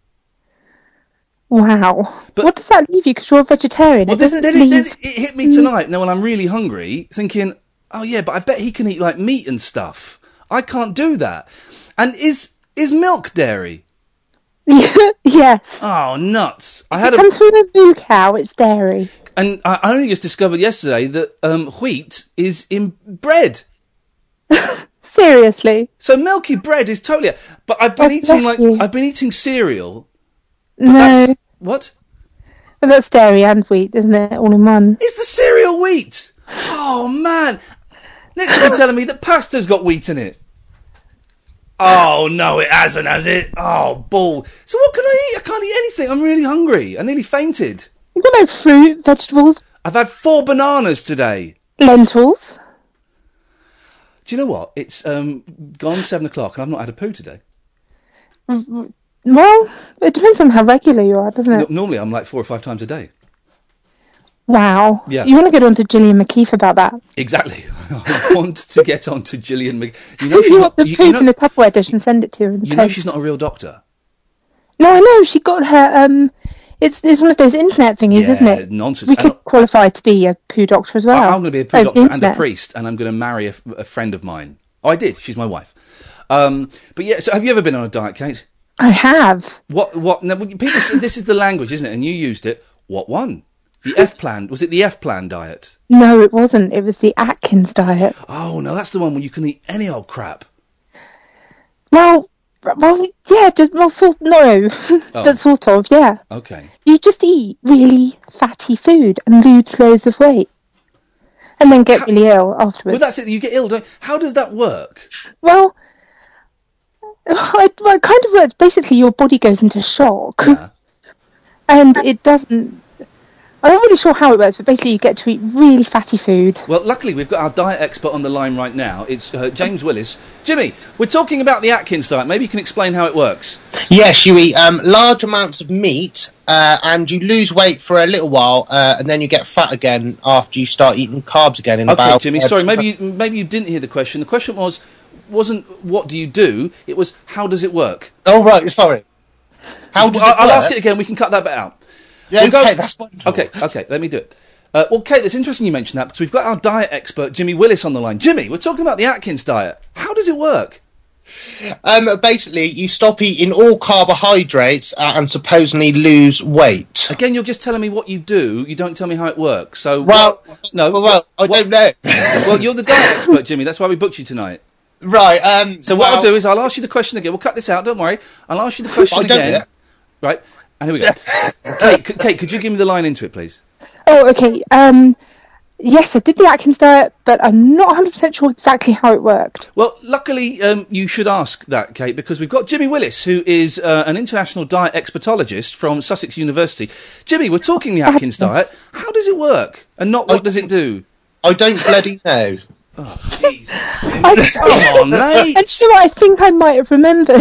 Wow. But what does that leave you? Because you're a vegetarian. Well, it hit me tonight. Now, when I'm really hungry, thinking, oh yeah, but I bet he can eat like meat and stuff. I can't do that. And is milk dairy? Yes. Oh, nuts! It comes from a moo cow. It's dairy. And I only just discovered yesterday that wheat is in bread. Seriously. So milky bread is totally. But I've been eating cereal. No. What? But that's dairy and wheat, isn't it? All in one. Is the cereal wheat? Oh man! Next you're telling me that pasta's got wheat in it. Oh no, it hasn't, has it? Oh, bull. So what can I eat? I can't eat anything. I'm really hungry. I nearly fainted. You've got no fruit, vegetables. I've had 4 bananas today. Lentils. Do you know what? It's gone 7 o'clock and I've not had a poo today. Well, it depends on how regular you are, doesn't it? Normally I'm like 4 or 5 times a day. Wow. Yeah. You want to get on to Gillian McKeith about that? Exactly. I want to get on to Gillian McKeith. You know she's not, the poop in the Tupperware dish and send it to her in the You post. know she's not a real doctor? No, I know. She got her... It's one of those internet thingies, isn't it? Nonsense. We could qualify to be a poo doctor as well. I'm going to be a poo doctor and a priest, and I'm going to marry a friend of mine. Oh, I did. She's my wife. But yeah, so have you ever been on a diet, Kate? I have. What? Now, people say this is the language, isn't it? And you used it. What one? The F plan. Was it the F plan diet? No, it wasn't. It was the Atkins diet. Oh, no, that's the one where you can eat any old crap. Well, yeah, but sort of, yeah. Okay. You just eat really fatty food and lose loads of weight. And then get really ill afterwards. Well, that's it. You get ill, don't you? How does that work? Well, it kind of works. Basically, your body goes into shock. Yeah. And it doesn't... I'm not really sure how it works, but basically you get to eat really fatty food. Well, luckily we've got our diet expert on the line right now. It's James Willis. Jimmy, we're talking about the Atkins diet. Maybe you can explain how it works. Yes, you eat large amounts of meat, and you lose weight for a little while, and then you get fat again after you start eating carbs again. In Okay, about, Jimmy, sorry, maybe you didn't hear the question. The question wasn't what do you do, it was how does it work? Oh, right, sorry. How does it I'll work? ask it again, we can cut that bit out. Yeah, okay, that's wonderful. Okay, let me do it. Well, Kate, it's interesting you mentioned that, because we've got our diet expert, Jimmy Willis, on the line. Jimmy, we're talking about the Atkins diet. How does it work? Basically, you stop eating all carbohydrates and supposedly lose weight. Again, you're just telling me what you do, you don't tell me how it works. So, Well, I don't know. Well, you're the diet expert, Jimmy, that's why we booked you tonight. Right, so what I'll do is I'll ask you the question again. We'll cut this out, don't worry. I'll ask you the question don't do again. that. Right, and here we go. Kate, could you give me the line into it, please? Oh, okay. Yes, I did the Atkins diet, but I'm not 100% sure exactly how it worked. Well, luckily, you should ask that, Kate, because we've got Jimmy Willis, who is an international diet expertologist from Sussex University. Jimmy, we're talking the Atkins diet. How does it work? And not what does it do? I don't bloody know. Oh, Jesus. Come on, mate. And you know what? I think I might have remembered.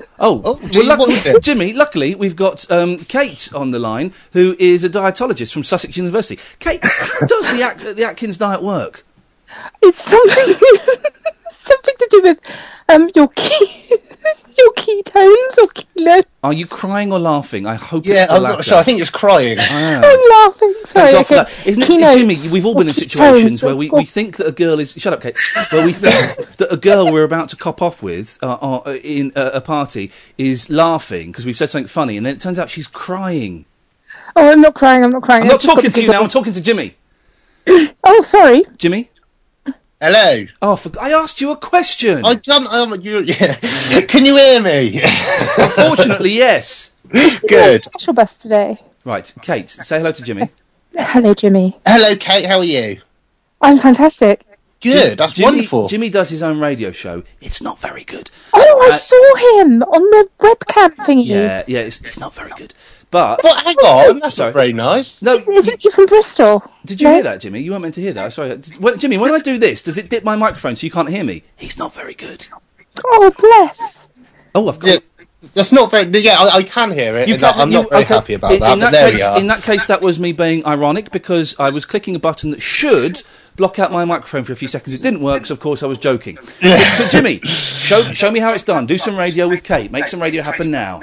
Jimmy, luckily, we've got Kate on the line, who is a dietologist from Sussex University. Kate, how does the Atkins diet work? It's something to do with your ketones or kilo. Are you crying or laughing? I hope Yeah, it's the I'm latter. not sure. I think it's crying. I'm laughing. Sorry. Thank God for Okay. that. Isn't it, Jimmy, we've all been in situations where we think that a girl is... Shut up, Kate. Where we think that a girl we're about to cop off with in a party is laughing because we've said something funny, and then it turns out she's crying. Oh, I'm not crying. I'm not talking to you now. I'm talking to Jimmy. Oh, sorry. Jimmy? Hello. Oh, I asked you a question. I don't... Can you hear me? Unfortunately, yes. Good. Special bus today. Right, Kate, say hello to Jimmy. Hello, Jimmy. Hello, Kate. How are you? I'm fantastic. Good. That's wonderful. Jimmy does his own radio show. It's not very good. Oh, I saw him on the webcam thingy. Yeah, it's not very good. But hang on, that's not very nice. No, Isn't he from Bristol? Did you hear that, Jimmy? You weren't meant to hear that. Sorry, Jimmy. When I do this, does it dip my microphone so you can't hear me? He's not very good. Oh, bless. Oh, I've got. Yeah, that's not very. Yeah, I can hear it. I'm not very happy about that. But there we are. In that case, that was me being ironic because I was clicking a button that should block out my microphone for a few seconds. It didn't work, so of course I was joking. But Jimmy, show me how it's done. Do some radio with Kate. Make some radio happen now.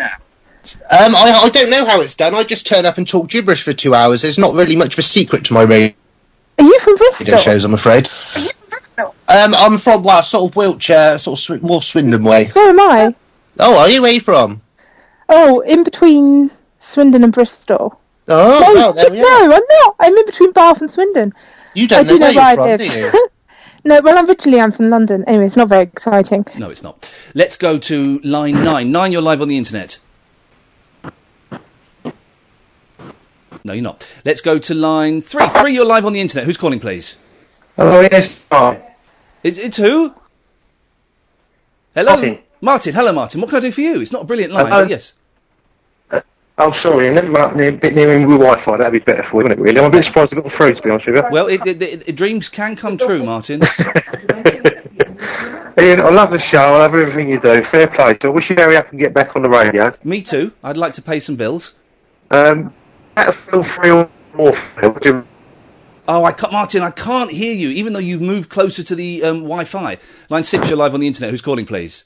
I don't know how it's done. I just turn up and talk gibberish for 2 hours. There's not really much of a secret to my radio Are you from Bristol? shows, I'm afraid. Are you from Bristol? I'm from, sort of Wiltshire, sort of more Swindon way. So am I. Oh, are you? Where are you from? Oh, in between Swindon and Bristol. Oh, no, there we are. no, I'm not. I'm in between Bath and Swindon. You don't know where you're from, do you? No, well, originally I'm from London. Anyway, it's not very exciting. No, it's not. Let's go to line 9. 9, you're live on the internet. No, you're not. Let's go to line 3. 3, you're live on the internet. Who's calling, please? Hello, yes, Martin. It's who? Hello? Martin. Martin. Hello, Martin. What can I do for you? It's not a brilliant line, Hello. but yes. I'm sorry, I never went up a bit near him with Wi-Fi. That'd be better for you, wouldn't it, really? I'm a bit surprised I got through, to be honest with you. Well, dreams can come true, Martin. Ian, I love the show. I love everything you do. Fair play. So I wish you hurry up and get back on the radio. Me too. I'd like to pay some bills. Feel free or more free. Oh, Martin, I can't hear you, even though you've moved closer to the Wi-Fi. Line 6, you're live on the internet. Who's calling, please?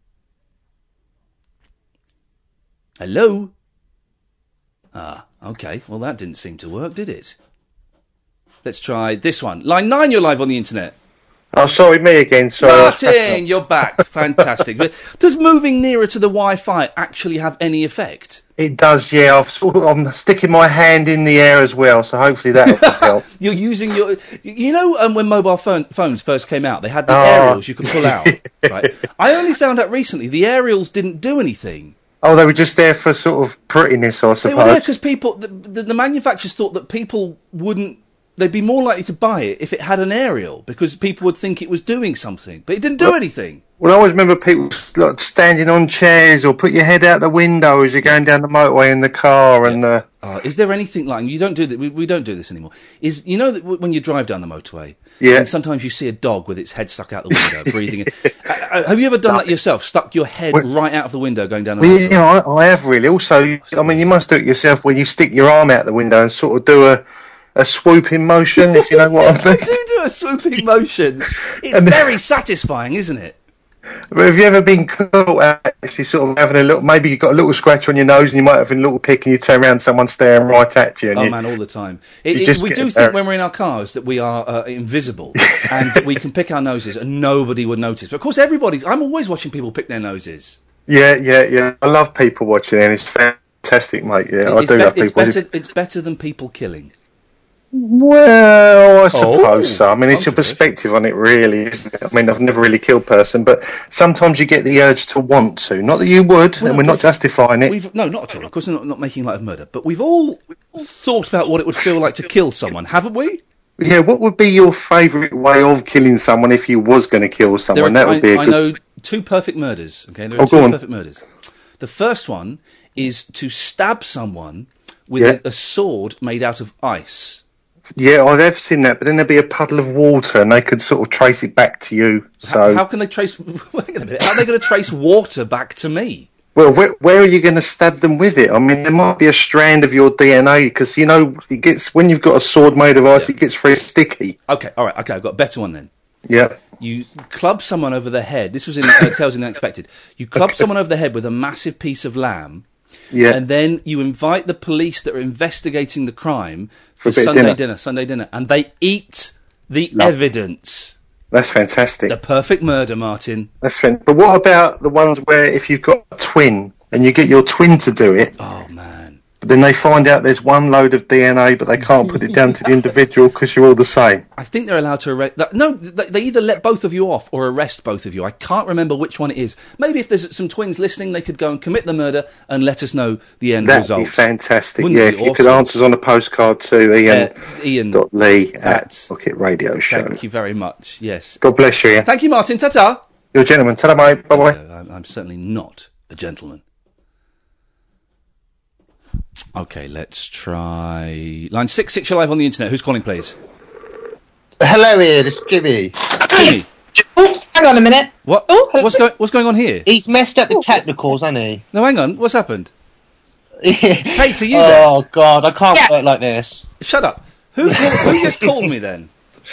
Hello? Ah, okay. Well, that didn't seem to work, did it? Let's try this one. Line 9, you're live on the internet. Oh, sorry, me again. Sorry. Martin, you're back. Fantastic. But does moving nearer to the Wi-Fi actually have any effect? It does, yeah. I'm sticking my hand in the air as well, so hopefully that'll help. You're using your... You know when mobile phones first came out, they had the aerials you could pull out, right? I only found out recently the aerials didn't do anything. Oh, they were just there for sort of prettiness, I suppose. They were there because people... The manufacturers thought that people wouldn't... They'd be more likely to buy it if it had an aerial, because people would think it was doing something. But it didn't do anything. Well, I always remember people like standing on chairs or put your head out the window as you're going down the motorway in the car. And is there anything like you don't do that? We don't do this anymore. Is you know that when you drive down the motorway, and sometimes you see a dog with its head stuck out the window, breathing in. Have you ever done that yourself? Stuck your head right out of the window going down the motorway? Yeah, I have really. Also, I mean, you must do it yourself when you stick your arm out the window and sort of do a swooping motion, if you know what I mean. I do a swooping motion. It's very satisfying, isn't it? But have you ever been caught actually sort of having a little, maybe you've got a little scratch on your nose and you might have a little pick and you turn around, someone's staring right at you. And man, all the time. We do think when we're in our cars that we are invisible and that we can pick our noses and nobody would notice. But of course I'm always watching people pick their noses. Yeah. I love people watching it and it's fantastic, mate. Yeah, I do love people. It's better than people killing. Well, I suppose so. I mean, it's your perspective on it, really, isn't it? I mean, I've never really killed a person, but sometimes you get the urge to want to. Not that you would, and we're not justifying it. No, not at all. Of course, we're not making light of murder. But we've all thought about what it would feel like to kill someone, haven't we? Yeah, what would be your favourite way of killing someone if you was going to kill someone? I know two perfect murders. Okay, there are two perfect murders. The first one is to stab someone with a sword made out of ice. Yeah, I've seen that, but then there'd be a puddle of water, and they could sort of trace it back to you. So how can they trace? Wait a minute. How are they going to trace water back to me? Well, where are you going to stab them with it? I mean, there might be a strand of your DNA because you know it gets when you've got a sword made of ice, it gets very sticky. Okay, all right, okay, I've got a better one then. Yeah. You club someone over the head. This was in Tales in the Unexpected. You club someone over the head with a massive piece of lamb. Yeah. And then you invite the police that are investigating the crime for Sunday dinner, and they eat the evidence. That's fantastic. The perfect murder, Martin. That's fantastic. But what about the ones where if you've got a twin and you get your twin to do it? Oh, man. But then they find out there's one load of DNA, but they can't put it down to the individual because you're all the same. I think they're allowed to arrest... No, they either let both of you off or arrest both of you. I can't remember which one it is. Maybe if there's some twins listening, they could go and commit the murder and let us know the end result. That'd be fantastic. If you could answer us on a postcard to Ian.Lee at Pocket Radio Show. Thank you very much, yes. God bless you, Ian. Thank you, Martin. Ta-ta. You're a gentleman. Ta-ta, mate. Bye-bye. I'm certainly not a gentleman. Okay, let's try... Line 6, you're live on the internet. Who's calling, please? Hello, Ian. It's Jimmy. Jimmy. Oh, hang on a minute. What? What's going on here? He's messed up the technicals, hasn't he? No, hang on. What's happened? Kate, are you there? Oh, God. I can't work like this. Shut up. Who just called me, then?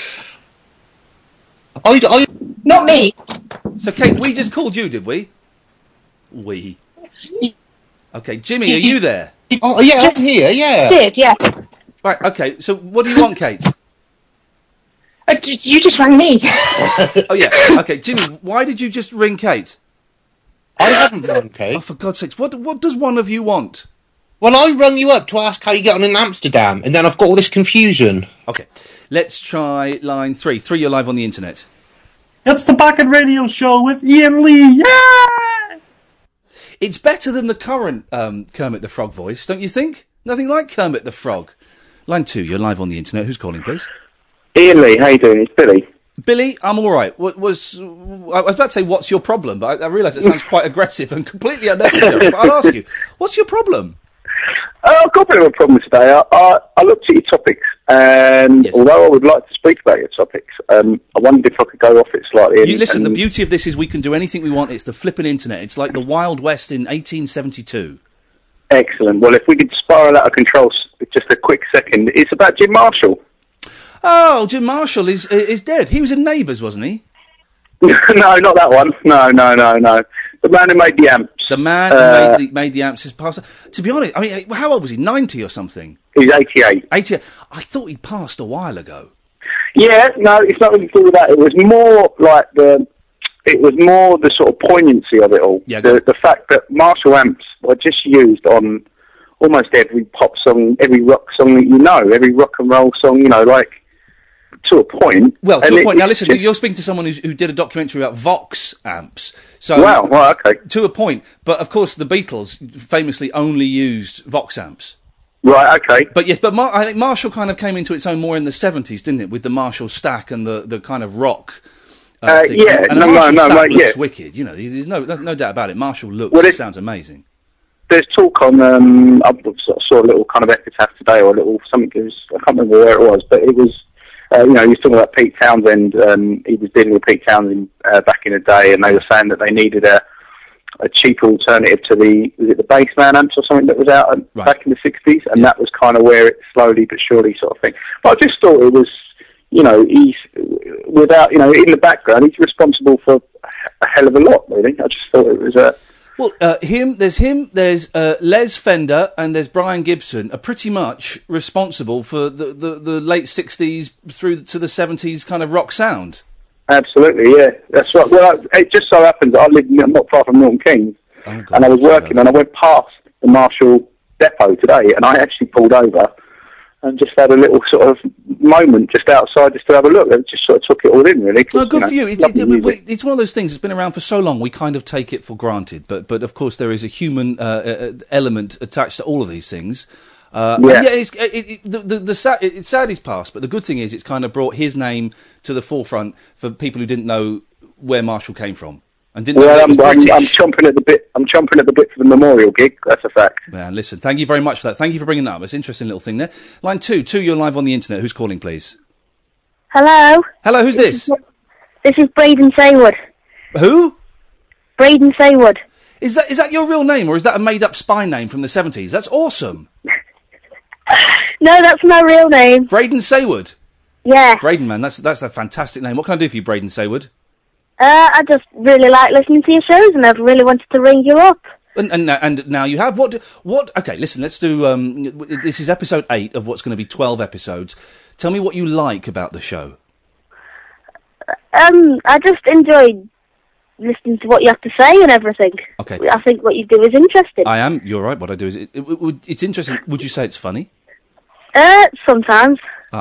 Not me. So, Kate, we just called you, did we? We. Okay, Jimmy, are you there? Oh, yeah, I'm here, yeah. Did, yes. Right, okay, so what do you want, Kate? You just rang me. Oh, yeah, okay, Jimmy, why did you just ring Kate? I haven't rung Kate. Oh, for God's sakes, what does one of you want? Well, I rung you up to ask how you get on in Amsterdam, and then I've got all this confusion. Okay, let's try line 3. 3, you're live on the internet. It's the Pocket Radio Show with Ian Lee, yeah! It's better than the current Kermit the Frog voice, don't you think? Nothing like Kermit the Frog. Line 2, you're live on the internet. Who's calling, please? Ian Lee, how you doing? It's Billy. Billy, I'm all right. I was about to say, what's your problem? But I realise it sounds quite aggressive and completely unnecessary. But I'll ask you, what's your problem? I've got a bit of a problem today. I looked at your topics, and although I would like to speak about your topics, I wondered if I could go off it slightly. Listen, the beauty of this is we can do anything we want. It's the flipping internet. It's like the Wild West in 1872. Excellent. Well, if we could spiral out of control just a quick second, it's about Jim Marshall. Oh, Jim Marshall is dead. He was in Neighbours, wasn't he? No, not that one. No. The man who made the amps. The man who made the amps is passed. To be honest, I mean, how old was he? 90 or something? He's 88. 88. I thought he'd passed a while ago. Yeah, no, it's not really to do with that. It was more like the sort of poignancy of it all. Yeah, the fact that Marshall amps were just used on almost every pop song, every rock song that you know, every rock and roll song, you know, like, to a point. Well, to a point. Now, listen, you're speaking to someone who did a documentary about Vox amps. So, wow, well, okay. To a point. But, of course, the Beatles famously only used Vox amps. Right, okay. But, yes, but I think Marshall kind of came into its own more in the 70s, didn't it, with the Marshall stack and the kind of rock thing. Yeah, and no, Marshall Stapp right, looks yeah. wicked. You know, there's no doubt about it. Marshall looks, Well, it sounds amazing. There's talk on, I saw a little kind of epitaph today, or a little something, I can't remember where it was, but it was, he was talking about Pete Townsend. He was dealing with Pete Townsend back in the day, and they were saying that they needed a cheaper alternative to the Bassman amps or something that was out back in the 60s, and that was kind of where it slowly but surely sort of thing. But I just thought it was, he's, without, in the background, he's responsible for a hell of a lot, really. I just thought it was Well, there's Les Fender, and there's Brian Gibson are pretty much responsible for the late 60s through to the 70s kind of rock sound. Absolutely, yeah. That's right. Well, it just so happens I live not far from Milton Keynes, and I was working, and I went past the Marshall depot today, and I actually pulled over and just had a little sort of moment just outside just to have a look. I just sort of took it all in, really. Well, good for you. It's one of those things that's been around for so long, we kind of take it for granted. But of course, there is a human element attached to all of these things. It's sad he's passed, but the good thing is it's kind of brought his name to the forefront for people who didn't know where Marshall came from. And didn't know that he was British. I'm chomping at the bit. I'm chomping at the bit for the memorial gig. That's a fact. Man, listen, thank you very much for that. Thank you for bringing that up. It's an interesting little thing there. Line 2, you're live on the internet. Who's calling, please? Hello. Hello, who's this? This is Braden Saywood. Who? Braden Saywood. Is that your real name, or is that a made-up spy name from the 70s? That's awesome. No, that's my real name. Braden Saywood? Yeah. Braden, man, that's a fantastic name. What can I do for you, Braden Saywood? I just really like listening to your shows, and I've really wanted to ring you up. And now you have. What? Okay, listen, let's do... this is episode 8 of what's going to be 12 episodes. Tell me what you like about the show. I just enjoy listening to what you have to say and everything. Okay. I think what you do is interesting. I am. You're right. What I do is... it's interesting. Would you say it's funny? Sometimes.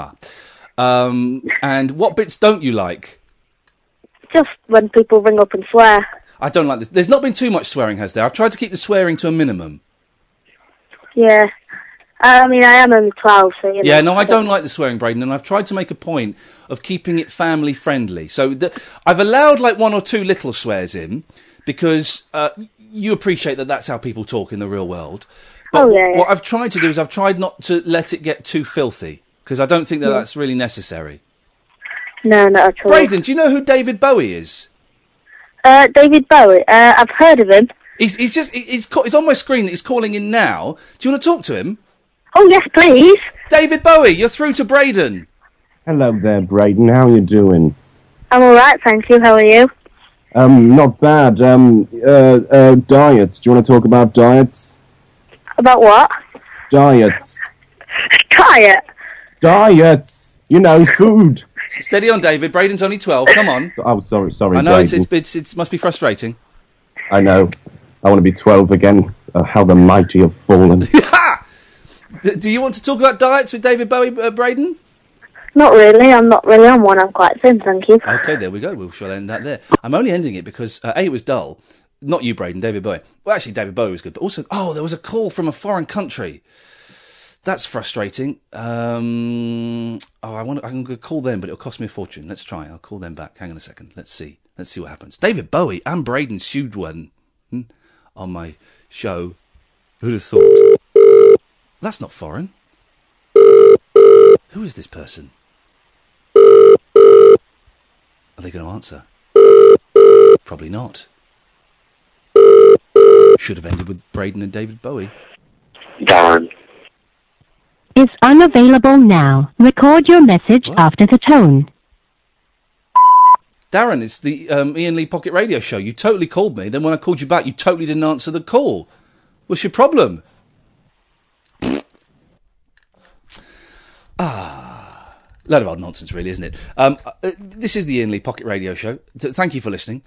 And what bits don't you like? Just when people ring up and swear. I don't like this. There's not been too much swearing, has there? I've tried to keep the swearing to a minimum. Yeah. I mean, I am only 12, so you know. Yeah, no, I don't like the swearing, Braden, and I've tried to make a point of keeping it family-friendly. So I've allowed, like, 1 or 2 little swears in, because you appreciate that that's how people talk in the real world. But what I've tried to do is I've tried not to let it get too filthy, because I don't think that's really necessary. No, not at all. Braden, do you know who David Bowie is? David Bowie? I've heard of him. It's on my screen that he's calling in now. Do you want to talk to him? Oh, yes, please. David Bowie, you're through to Braden. Hello there, Braden. How are you doing? I'm all right, thank you. How are you? Not bad. Diets. Do you want to talk about diets? About what? Diets. Diet? Diets. You know, food. Steady on, David. Braden's only 12. Come on. Oh, sorry. I know Braden. it must be frustrating. I know. I want to be 12 again. How the mighty have fallen. Do you want to talk about diets with David Bowie, Braden? Not really. I'm not really on one. I'm quite thin, thank you. Okay, there we go. We shall end that there. I'm only ending it because, A, it was dull. Not you, Braden, David Bowie. Well, actually, David Bowie was good. But also, there was a call from a foreign country. That's frustrating. I can call them, but it'll cost me a fortune. Let's try. I'll call them back. Hang on a second. Let's see what happens. David Bowie and Braden sued one on my show. Who'd have thought? That's not foreign. Who is this person? Are they going to answer? Probably not. Should have ended with Braden and David Bowie. Darren. Is unavailable now. Record your message after the tone. Darren, it's the Ian Lee Pocket Radio Show. You totally called me. Then when I called you back, you totally didn't answer the call. What's your problem? Load of old nonsense, really, isn't it? This is the Ian Lee Pocket Radio Show. Thank you for listening.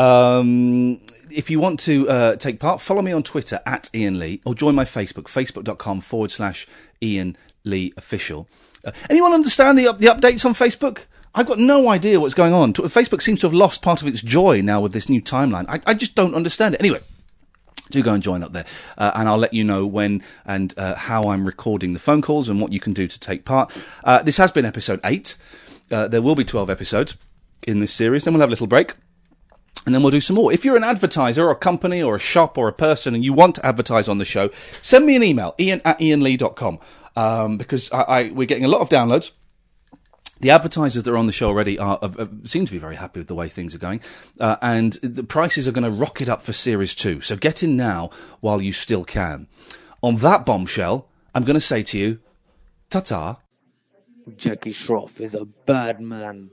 If you want to take part, follow me on Twitter at Ian Lee, or join my Facebook, facebook.com/Ian Lee Official. Anyone understand the updates on Facebook? I've got no idea what's going on. Facebook seems to have lost part of its joy now with this new timeline. I just don't understand it. Anyway, do go and join up there, and I'll let you know when and how I'm recording the phone calls and what you can do to take part. This has been episode 8. There will be 12 episodes. in this series. Then we'll have a little break. And then we'll do some more. If you're an advertiser or a company or a shop or a person and you want to advertise on the show, send me an email, ian@ianlee.com, because we're getting a lot of downloads. The advertisers that are on the show already seem to be very happy with the way things are going. And the prices are going to rocket up for Series 2. So get in now while you still can. On that bombshell, I'm going to say to you, ta-ta. Jackie Shroff is a bad man.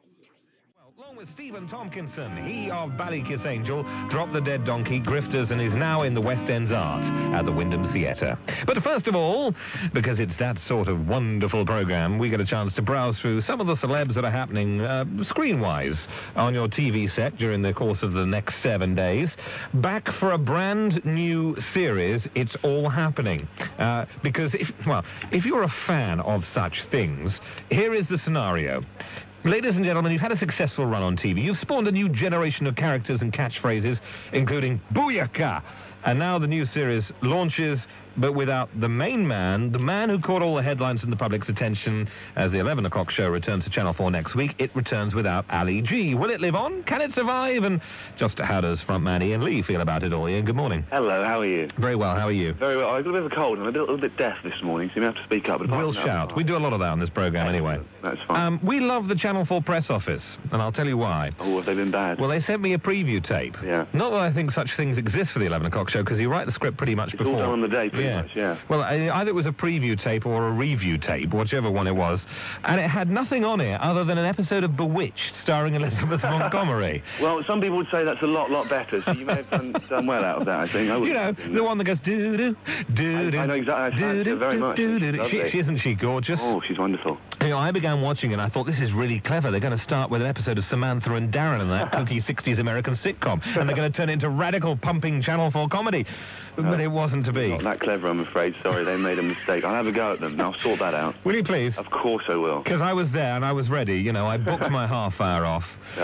With Stephen Tompkinson, he of Ballykiss Angel dropped the dead donkey, Grifters, and is now in the West End's Art at the Wyndham Theatre. But first of all, because it's that sort of wonderful programme, we get a chance to browse through some of the celebs that are happening screen-wise on your TV set during the course of the next 7 days. Back for a brand new series, It's All Happening. Because, if you're a fan of such things, here is the scenario. Ladies and gentlemen, you've had a successful run on TV. You've spawned a new generation of characters and catchphrases, including Booyaka. And now the new series launches, but without the main man, the man who caught all the headlines and the public's attention as the 11 o'clock show returns to Channel 4 next week. It returns without Ali G. Will it live on? Can it survive? And just how does frontman Ian Lee feel about it all? Ian, good morning. Hello, how are you? Very well, how are you? Very well. I've got a bit of a cold and I'm a little bit deaf this morning, so you may have to speak up. But We'll shout. We do a lot of that on this programme anyway. That's fine. We love the Channel 4 press office, and I'll tell you why. Oh, have they been bad? Well, they sent me a preview tape. Yeah. Not that I think such things exist for the 11 o'clock show, because you write the script pretty much before. It's all done on the day, pretty much, yeah. Well, either it was a preview tape or a review tape, whichever one it was, and it had nothing on it other than an episode of Bewitched starring Elizabeth Montgomery. Well, some people would say that's a lot better, so you may have done well out of that, I think. You know, the one that goes doo-doo, doo-doo. I know exactly. I fancy her very much. Isn't she gorgeous? Oh, she's wonderful. You know, I began watching it and I thought, this is really clever. They're going to start with an episode of Samantha and Darren and that kooky 60s American sitcom, and they're going to turn it into radical, pumping Channel 4 comedy. But it wasn't to be. Not that clever, I'm afraid. Sorry, they made a mistake. I'll have a go at them. I'll sort that out. Will you please? Of course I will. Because I was there and I was ready. You know, I booked my half hour off.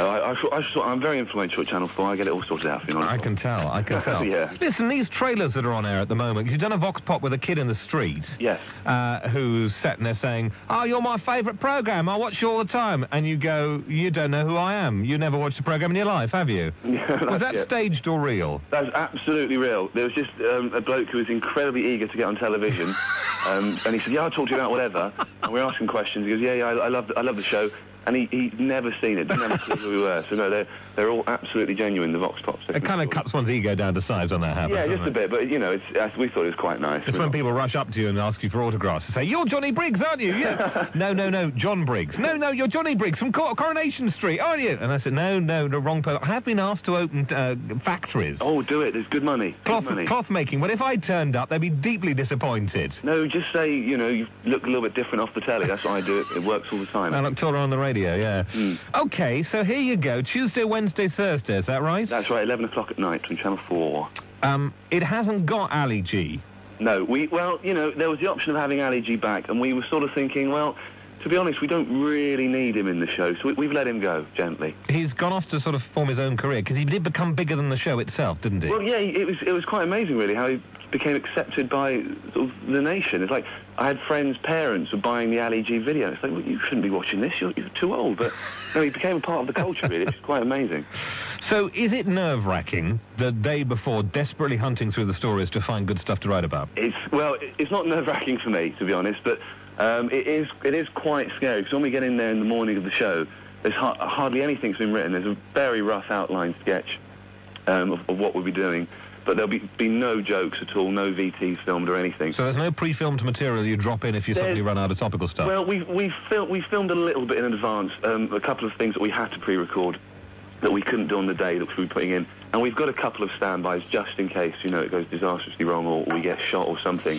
I'm very influential at Channel 4. I get it all sorted out for you. I can tell. Yeah. Listen, these trailers that are on air at the moment, you've done a vox pop with a kid in the street. Yes. Who's sat there saying, "Oh, you're my favourite programme. I watch you all the time." And you go, "You don't know who I am. You never watched a programme in your life, have you?" Yeah, was that staged or real? That's absolutely real. There was just a bloke who was incredibly eager to get on television. And he said, "Yeah, I'll talk to you about whatever." And we're asking questions. He goes, "Yeah, I love the show." And he'd never seen it, didn't have a clue who we were. So no, they're all absolutely genuine, the Vox Pops. It kind of cuts one's ego down to size when that happens. Yeah, just a bit, but, you know, we thought it was quite nice. It's when people rush up to you and ask you for autographs and say, "You're Johnny Briggs, aren't you?" Yeah. No, John Briggs. No, you're Johnny Briggs from Coronation Street, aren't you? And I said, no, the wrong person. I have been asked to open factories. Oh, do it. There's good money. Cloth making. But if I turned up, they'd be deeply disappointed. No, just say, you know, you look a little bit different off the telly. That's what I do. It works all the time. I look taller on the radio, yeah. Okay, so here you go. Tuesday, Wednesday, Thursday, is that right? That's right, 11 o'clock at night on Channel 4. It hasn't got Ali G. No, well, you know, there was the option of having Ali G back, and we were sort of thinking, well, to be honest, we don't really need him in the show, so we've let him go, gently. He's gone off to sort of form his own career, because he did become bigger than the show itself, didn't he? Well, yeah, it was quite amazing, really, how he became accepted by sort of the nation. It's like, I had friends' parents were buying the Ali G video. It's like, well, you shouldn't be watching this, you're too old. But no, he became a part of the culture, really. It's quite amazing. So is it nerve-wracking the day before desperately hunting through the stories to find good stuff to write about? It's not nerve-wracking for me, to be honest, but it is quite scary, because when we get in there in the morning of the show, there's hardly anything's been written. There's a very rough outline sketch of what we'll be doing. But there'll be no jokes at all, no VTs filmed or anything. So there's no pre-filmed material you drop in if you suddenly run out of topical stuff? Well, we filmed a little bit in advance, a couple of things that we had to pre-record that we couldn't do on the day that we were putting in. And we've got a couple of standbys just in case, you know, it goes disastrously wrong or we get shot or something.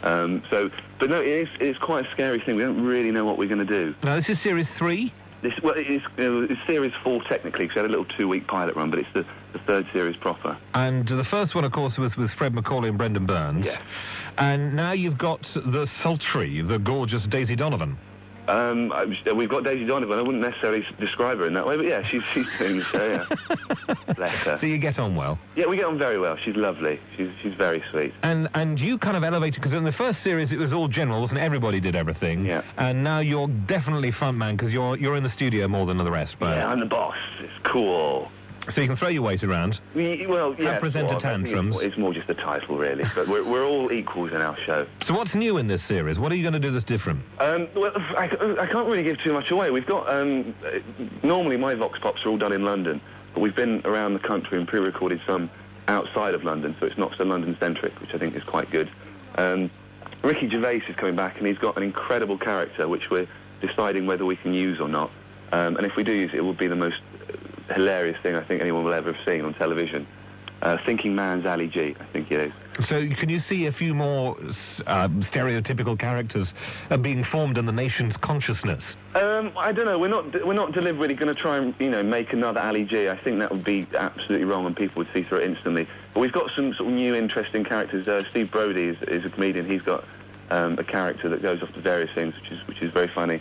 But no, it's quite a scary thing. We don't really know what we're going to do. Now, this is Series 3? It's Series 4 technically, because we had a little 2-week pilot run, but it's the third series proper. And the first one, of course, was with Fred McCauley and Brendan Burns. Yeah. And now you've got the sultry, the gorgeous Daisy Donovan. We've got Daisy Donovan. I wouldn't necessarily describe her in that way, but yeah, she's doing the show, yeah. Bless her. So you get on well? Yeah, we get on very well. She's lovely. She's very sweet. And you kind of elevated, because in the first series it was all generals and everybody did everything. Yeah. And now you're definitely front man, because you're in the studio more than the rest. But Yeah, I'm the boss. It's cool. So you can throw your weight around. Well, yeah. Have presenter tantrums. It's more just a title, really. But we're all equals in our show. So what's new in this series? What are you going to do that's different? Well, I can't really give too much away. We've got normally my Vox Pops are all done in London, but we've been around the country and pre-recorded some outside of London, so it's not so London-centric, which I think is quite good. Ricky Gervais is coming back, and he's got an incredible character, which we're deciding whether we can use or not. And if we do use it, it will be the most hilarious thing I think anyone will ever have seen on television. Thinking Man's Ali G, I think it is. So can you see a few more stereotypical characters being formed in the nation's consciousness? I don't know. We're not deliberately going to try and make another Ali G. I think that would be absolutely wrong, and people would see through it instantly. But we've got some sort of new, interesting characters. Steve Brody is a comedian. He's got a character that goes off to various things, which is very funny.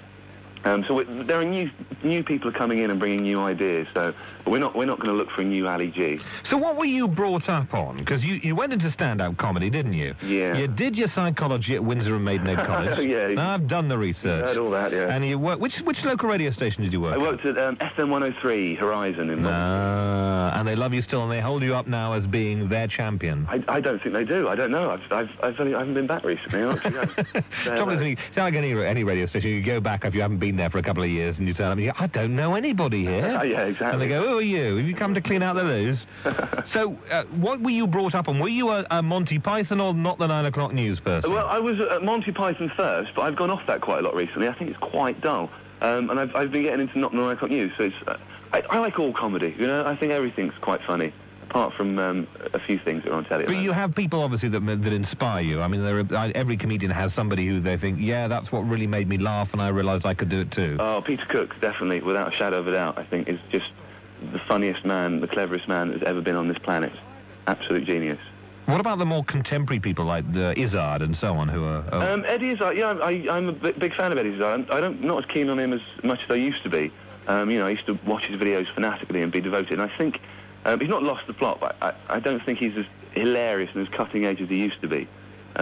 So there are new people coming in and bringing new ideas. So but we're not going to look for a new Ali G. So what were you brought up on? Because you went into stand-up comedy, didn't you? Yeah. You did your psychology at Windsor and Maidenhead College. Yeah. I've done the research. Heard all that, yeah. And you worked. Which local radio station did you work? I worked at FM 103 Horizon in London. And they love you still, and they hold you up now as being their champion. I don't think they do. I don't know. I haven't been back recently. Trouble is, you sound like any radio station. You go back if you haven't been there for a couple of years, and you tell them, I don't know anybody here. Yeah, exactly. And they go, who are you? Have you come to clean out the loos? So, what were you brought up on? Were you a Monty Python or not the 9 o'clock news person? Well, I was at Monty Python first, but I've gone off that quite a lot recently. I think it's quite dull. And I've been getting into not the 9 o'clock news, so it's... I like all comedy, I think everything's quite funny, apart from a few things that are on telly. But you have people, obviously, that inspire you. I mean, every comedian has somebody who they think, yeah, that's what really made me laugh, and I realised I could do it too. Oh, Peter Cook, definitely, without a shadow of a doubt, I think is just the funniest man, the cleverest man that's ever been on this planet. Absolute genius. What about the more contemporary people like Izzard and so on, who are... Eddie Izzard, yeah, I'm a big fan of Eddie Izzard. I'm not as keen on him as much as I used to be. I used to watch his videos fanatically and be devoted, and I think he's not lost the plot, but I don't think he's as hilarious and as cutting edge as he used to be.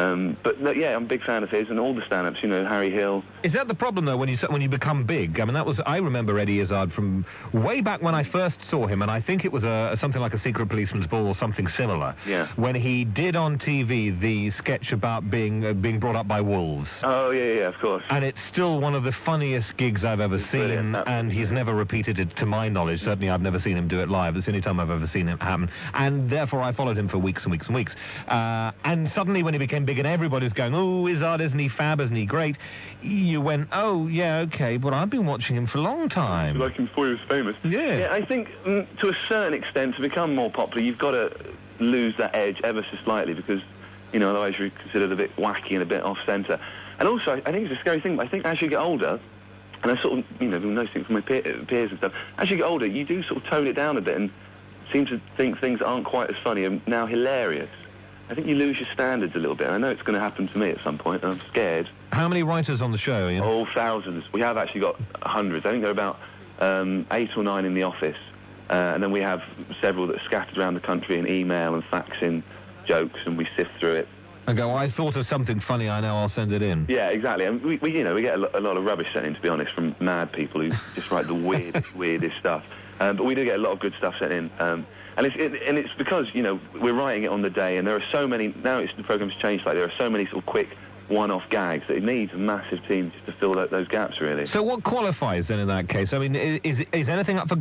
But yeah, I'm a big fan of his and all the stand-ups, Harry Hill. Is that the problem, though, when you become big? I mean, I remember Eddie Izzard from way back when I first saw him, and I think it was something like a Secret Policeman's Ball or something similar. Yeah. When he did on TV the sketch about being brought up by wolves. Oh, yeah, of course. And it's still one of the funniest gigs I've ever seen, and he's never repeated it to my knowledge. Certainly I've never seen him do it live. It's the only time I've ever seen it happen. And therefore I followed him for weeks and weeks and weeks. And suddenly when he became big and everybody's going, oh, Izzard, isn't he fab, isn't he great? You went, oh, yeah, okay, but I've been watching him for a long time. Like him before he was famous. Yeah. I think, to a certain extent, to become more popular, you've got to lose that edge ever so slightly, because, otherwise you're considered a bit wacky and a bit off-centre. And also, I think it's a scary thing, but I think as you get older, and I sort of, been noticing from my peers and stuff, as you get older, you do sort of tone it down a bit and seem to think things aren't quite as funny and now hilarious. I think you lose your standards a little bit. I know it's going to happen to me at some point, and I'm scared. How many writers on the show, Ian? Oh, thousands. We have actually got hundreds. I think there are about 8 or 9 in the office. And then we have several that are scattered around the country in email and fax in jokes, and we sift through it. And go, I thought of something funny, I know, I'll send it in. Yeah, exactly. And we get a lot of rubbish sent in, to be honest, from mad people who just write the weirdest stuff. But we do get a lot of good stuff sent in. And it's because, we're writing it on the day, and there are so many, now the program's changed, like there are so many sort of quick one-off gags that it needs a massive team just to fill those gaps, really. So what qualifies then in that case? I mean, is anything up for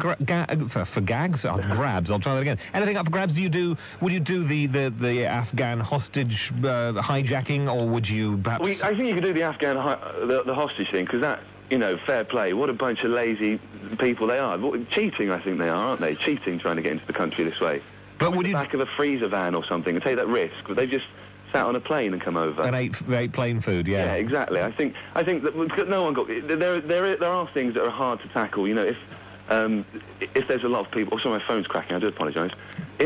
gags? Grabs, I'll try that again. Anything up for grabs? Would you do the Afghan hostage hijacking, or would you perhaps... I think you could do the Afghan the hostage thing, because that, fair play, what a bunch of lazy people they are. Cheating, I think they are, aren't they? Cheating, trying to get into the country this way. But would you... back of a freezer van or something and take that risk, but they've just sat on a plane and come over. And ate plane food, yeah. Yeah, exactly. I think that no one got... There are things that are hard to tackle, if there's a lot of people... Oh, sorry, my phone's cracking, I do apologise. If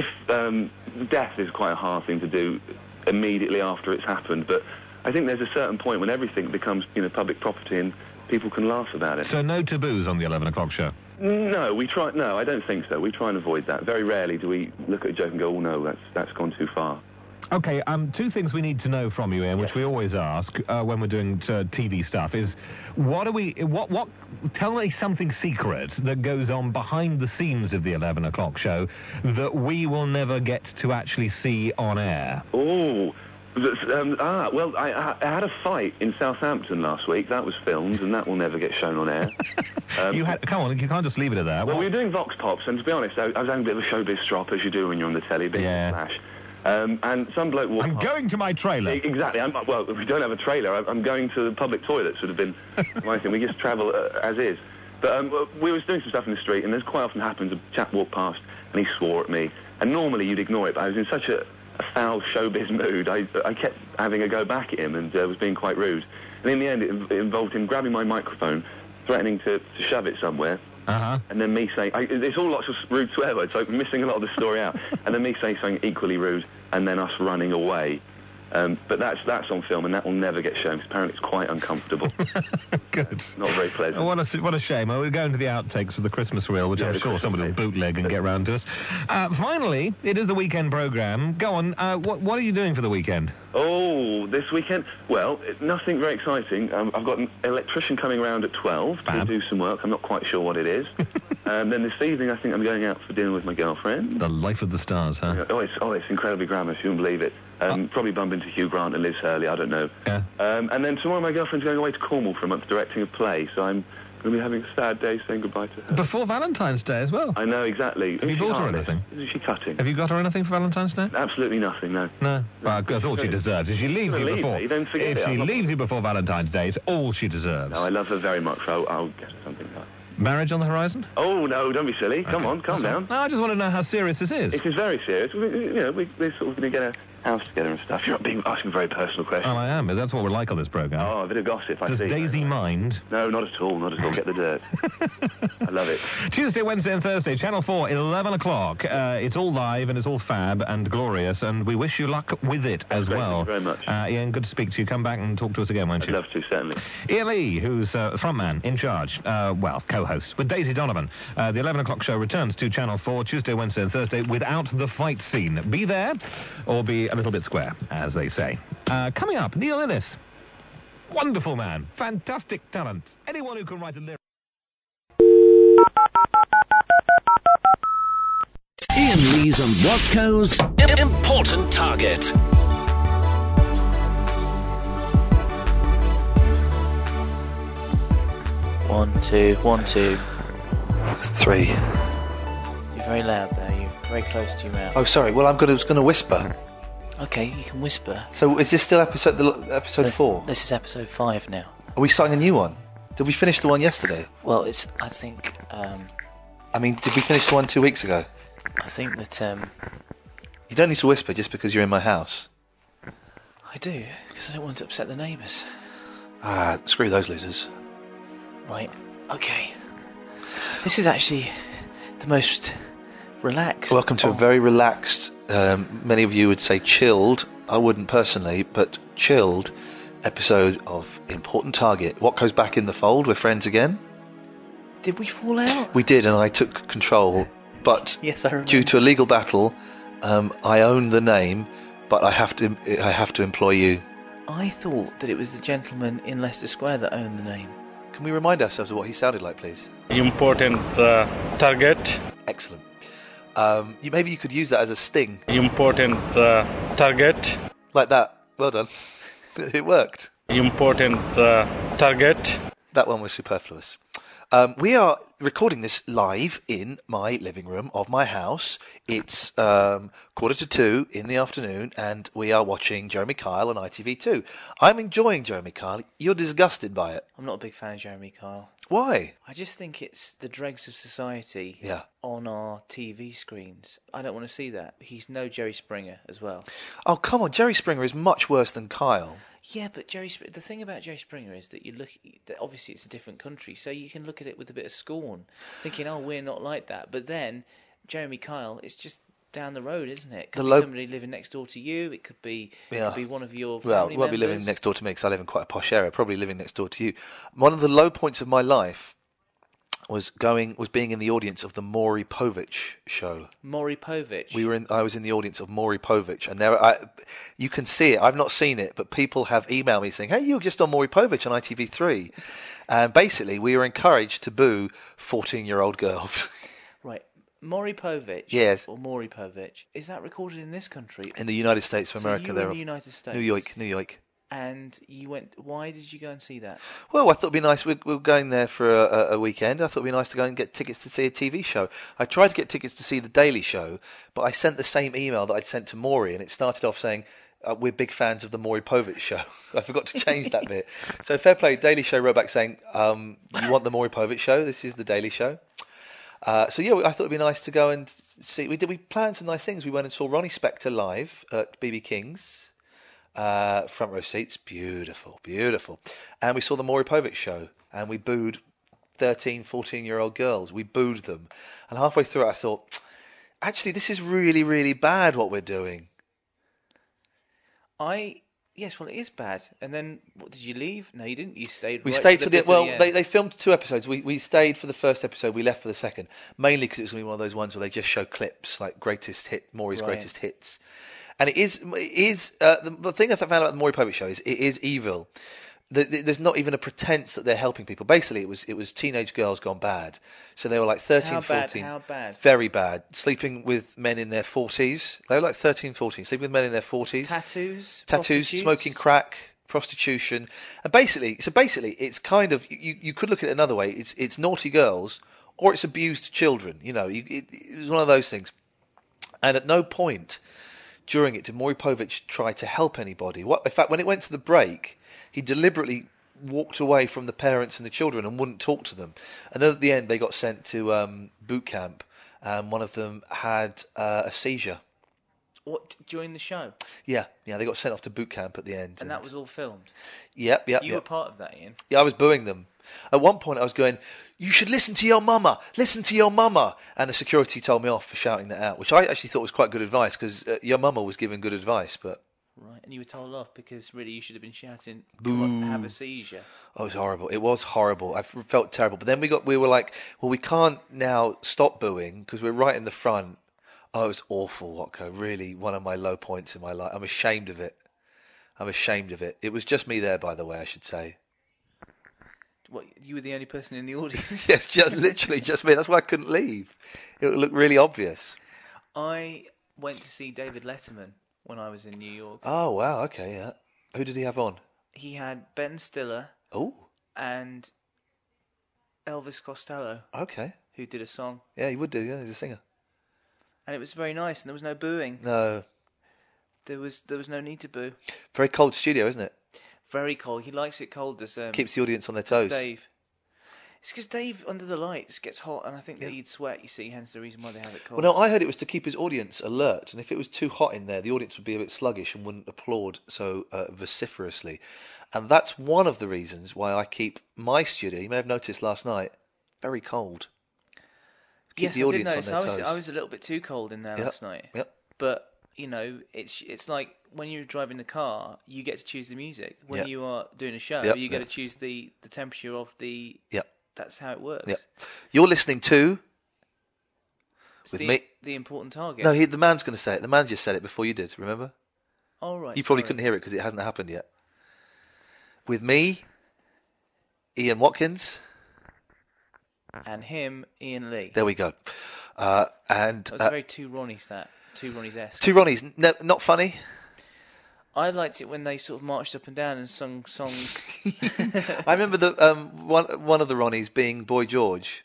death is quite a hard thing to do immediately after it's happened, but I think there's a certain point when everything becomes, public property, and people can laugh about it. So no taboos on the 11 o'clock show? No, we try. No, I don't think so. We try and avoid that. Very rarely do we look at a joke and go, "Oh no, that's gone too far." Okay, two things we need to know from you, Ian, which we always ask when we're doing TV stuff, is tell me something secret that goes on behind the scenes of the 11 o'clock show that we will never get to actually see on air. Oh, well, I had a fight in Southampton last week. That was filmed, and that will never get shown on air. Come on, you can't just leave it at that. Well, we were doing Vox Pops, and to be honest, I was having a bit of a showbiz strop, as you do when you're on the telly, bit of a flash. And some bloke walked past. Going to my trailer. Exactly. Well, if we don't have a trailer, I'm going to the public toilets, would have been my thing. We just travel as is. But we was doing some stuff in the street, and as quite often happens, a chap walked past, and he swore at me. And normally you'd ignore it, but I was in such a foul showbiz mood, I kept having a go back at him, and was being quite rude. And in the end, it involved him grabbing my microphone, threatening to shove it somewhere. And then me saying, it's all lots of rude swear words, so I'm missing a lot of the story out. And then me saying something equally rude, and then us running away. But that's on film, and that will never get shown, because apparently it's quite uncomfortable. Good. Not very pleasant. Oh, what a shame. We're going to the outtakes of the Christmas reel, which I'm sure somebody will bootleg and get round to us. Finally, it is a weekend programme. Go on, what are you doing for the weekend? Oh, this weekend? Well, nothing very exciting. I've got an electrician coming around at 12 to do some work. I'm not quite sure what it is. Then this evening, I think I'm going out for dinner with my girlfriend. The life of the stars, huh? It's incredibly glamorous. You wouldn't believe it. Probably bump into Hugh Grant and Liz Hurley, I don't know. Yeah. And then tomorrow my girlfriend's going away to Cornwall for a month directing a play, so I'm going to be having a sad day saying goodbye to her. Before Valentine's Day as well. I know, exactly. Have you bought her anything? Is she cutting? Have you got her anything for Valentine's Day? Absolutely nothing, no. No? Well, that's all she deserves. If she leaves you before... If she leaves you before Valentine's Day, it's all she deserves. No, I love her very much, so I'll get her something like. Marriage on the horizon? Oh, no, don't be silly. Come on, calm down. No, I just want to know how serious this is. It is very serious. We're sort of going to get a house together and stuff. You're not asking very personal questions. Oh, I am. That's what we're like on this programme. Oh, a bit of gossip, I see. Does Daisy mind? No, not at all, not at all. Get the dirt. I love it. Tuesday, Wednesday and Thursday, Channel 4, 11 o'clock. It's all live and it's all fab and glorious, and we wish you luck with it as well. Thank you very much. Ian, good to speak to you. Come back and talk to us again, won't you? I'd love to, certainly. Ian Lee, who's frontman, in charge, co-host, with Daisy Donovan. The 11 o'clock show returns to Channel 4 Tuesday, Wednesday and Thursday without the fight scene. Be there or be a little bit square, as they say. Coming up, Neil Innes. Wonderful man. Fantastic talent. Anyone who can write a lyric. Ian Lee's and Watco's Important Target. One, two, 1, 2. 3. You're very loud there. You're very close to your mouth. Oh, sorry. Well, I was going to whisper. Okay, you can whisper. So is this still episode 4? This is episode 5 now. Are we starting a new one? Did we finish the one yesterday? Well, I think... I mean, did we finish the one 2 weeks ago? I think that... You don't need to whisper just because you're in my house. I do, because I don't want to upset the neighbours. Ah, screw those losers. Right, okay. This is actually the most relaxed... Welcome to a very relaxed, many of you would say chilled, I wouldn't personally, but chilled episode of Important Target. What goes back in the fold? We're friends again. Did we fall out? We did, and I took control, but yes, I remember. Due to a legal battle, I own the name, but I have to employ you. I thought that it was the gentleman in Leicester Square that owned the name. Can we remind ourselves of what he sounded like, please? Important target. Excellent. Maybe you could use that as a sting. Important target. Like that. Well done. It worked. Important target. That one was superfluous. We are recording this live in my living room of my house. It's 1:45 in the afternoon, and we are watching Jeremy Kyle on ITV2. I'm enjoying Jeremy Kyle. You're disgusted by it. I'm not a big fan of Jeremy Kyle. Why? I just think it's the dregs of society on our TV screens. I don't want to see that. He's no Jerry Springer as well. Oh, come on. Jerry Springer is much worse than Kyle. Yeah, but the thing about Jerry Springer is that obviously it's a different country, so you can look at it with a bit of scorn, thinking, oh, we're not like that. But then, Jeremy Kyle, it's just down the road, isn't it? It could The be low- somebody living next door to you. It could be one of your Well, family you won't be living members. next door to me because I live in quite a posh area. Probably living next door to you. One of the low points of my life was being in the audience of the Maury Povich show. Maury Povich. I was in the audience of Maury Povich, and you can see it. I've not seen it, but people have emailed me saying, "Hey, you were just on Maury Povich on ITV3," and basically we were encouraged to boo 14-year-old girls. Right. Maury Povich. Yes. Or Maury Povich. Is that recorded in this country? In the United States of America, So you were in the United States. New York. And you went. Why did you go and see that? Well, I thought it'd be nice. We were going there for a weekend. I thought it'd be nice to go and get tickets to see a TV show. I tried to get tickets to see The Daily Show, but I sent the same email that I'd sent to Maury, and it started off saying, "We're big fans of the Maury Povich show." I forgot to change that bit. So fair play. Daily Show wrote back saying, "You want the Maury Povich show? This is The Daily Show." So yeah, I thought it'd be nice to go and see. We planned some nice things. We went and saw Ronnie Spector live at BB King's. Front row seats, beautiful. And we saw the Maury Povich show, and we booed 13, 14-year-old girls. We booed them. And halfway through it, I thought, actually, this is really, really bad what we're doing. Yes, well, it is bad. And then, what, did you leave? No, you didn't. You stayed. We right stayed to till the end. they filmed 2 episodes. We stayed for the first episode. We left for the second, mainly because it was going to be one of those ones where they just show clips, like Maury's Right. greatest hits. And it is the thing I found out about the Maury Povich show is it is evil. There's not even a pretense that they're helping people. Basically, it was teenage girls gone bad. So they were like 13, 14. How bad? Very bad. Sleeping with men in their 40s. They were like 13, 14. Sleeping with men in their 40s. Tattoos, Smoking crack, prostitution. And basically, it's kind of, you could look at it another way. It's naughty girls or it's abused children. You know, it was one of those things. And at no point during it did Maury Povich try to help anybody. In fact, when it went to the break, he deliberately walked away from the parents and the children and wouldn't talk to them. And then at the end, they got sent to boot camp, and one of them had a seizure. What, during the show? Yeah, they got sent off to boot camp at the end. And that was all filmed? Yep. You were part of that, Ian? Yeah, I was booing them. At one point I was going, "You should listen to your mama, listen to your mama." And the security told me off for shouting that out, which I actually thought was quite good advice, because your mama was giving good advice, but... Right, and you were told off because really you should have been shouting, Boo. "Come on, have a seizure." Oh, it was horrible. I felt terrible. But then we were like, well, we can't now stop booing because we're right in the front. Oh, it was awful, Watco. Really one of my low points in my life. I'm ashamed of it. It was just me there, by the way, I should say. What, you were the only person in the audience? Yes, literally just me. That's why I couldn't leave. It looked really obvious. I went to see David Letterman when I was in New York. Oh, wow, okay, yeah. Who did he have on? He had Ben Stiller. Oh. And Elvis Costello. Okay. Who did a song. Yeah, he would do, yeah, he's a singer. And it was very nice, and there was no booing. No. There was no need to boo. Very cold studio, isn't it? Very cold. He likes it cold. Keeps the audience on their toes. Dave. It's because Dave, under the lights, gets hot, and I think that he'd sweat, you see, hence the reason why they have it cold. Well, no, I heard it was to keep his audience alert, and if it was too hot in there, the audience would be a bit sluggish and wouldn't applaud so vociferously. And that's one of the reasons why I keep my studio, you may have noticed last night, very cold. Keep the audience on their toes. I was a little bit too cold in there last night. Yep. But, you know, it's like when you're driving the car, you get to choose the music. When you are doing a show, you get to choose the temperature of the... Yep. That's how it works. Yep. You're listening to... The Important Target. No, the man's going to say it. The man just said it before you did, remember? Oh, right. You probably couldn't hear it because it hasn't happened yet. With me, Ian Watkins... And him, Ian Lee. There we go. And that was very Two Ronnies, that. Two Ronnies-esque. Two Ronnies. No, not funny? I liked it when they sort of marched up and down and sung songs. I remember the one of the Ronnies being Boy George.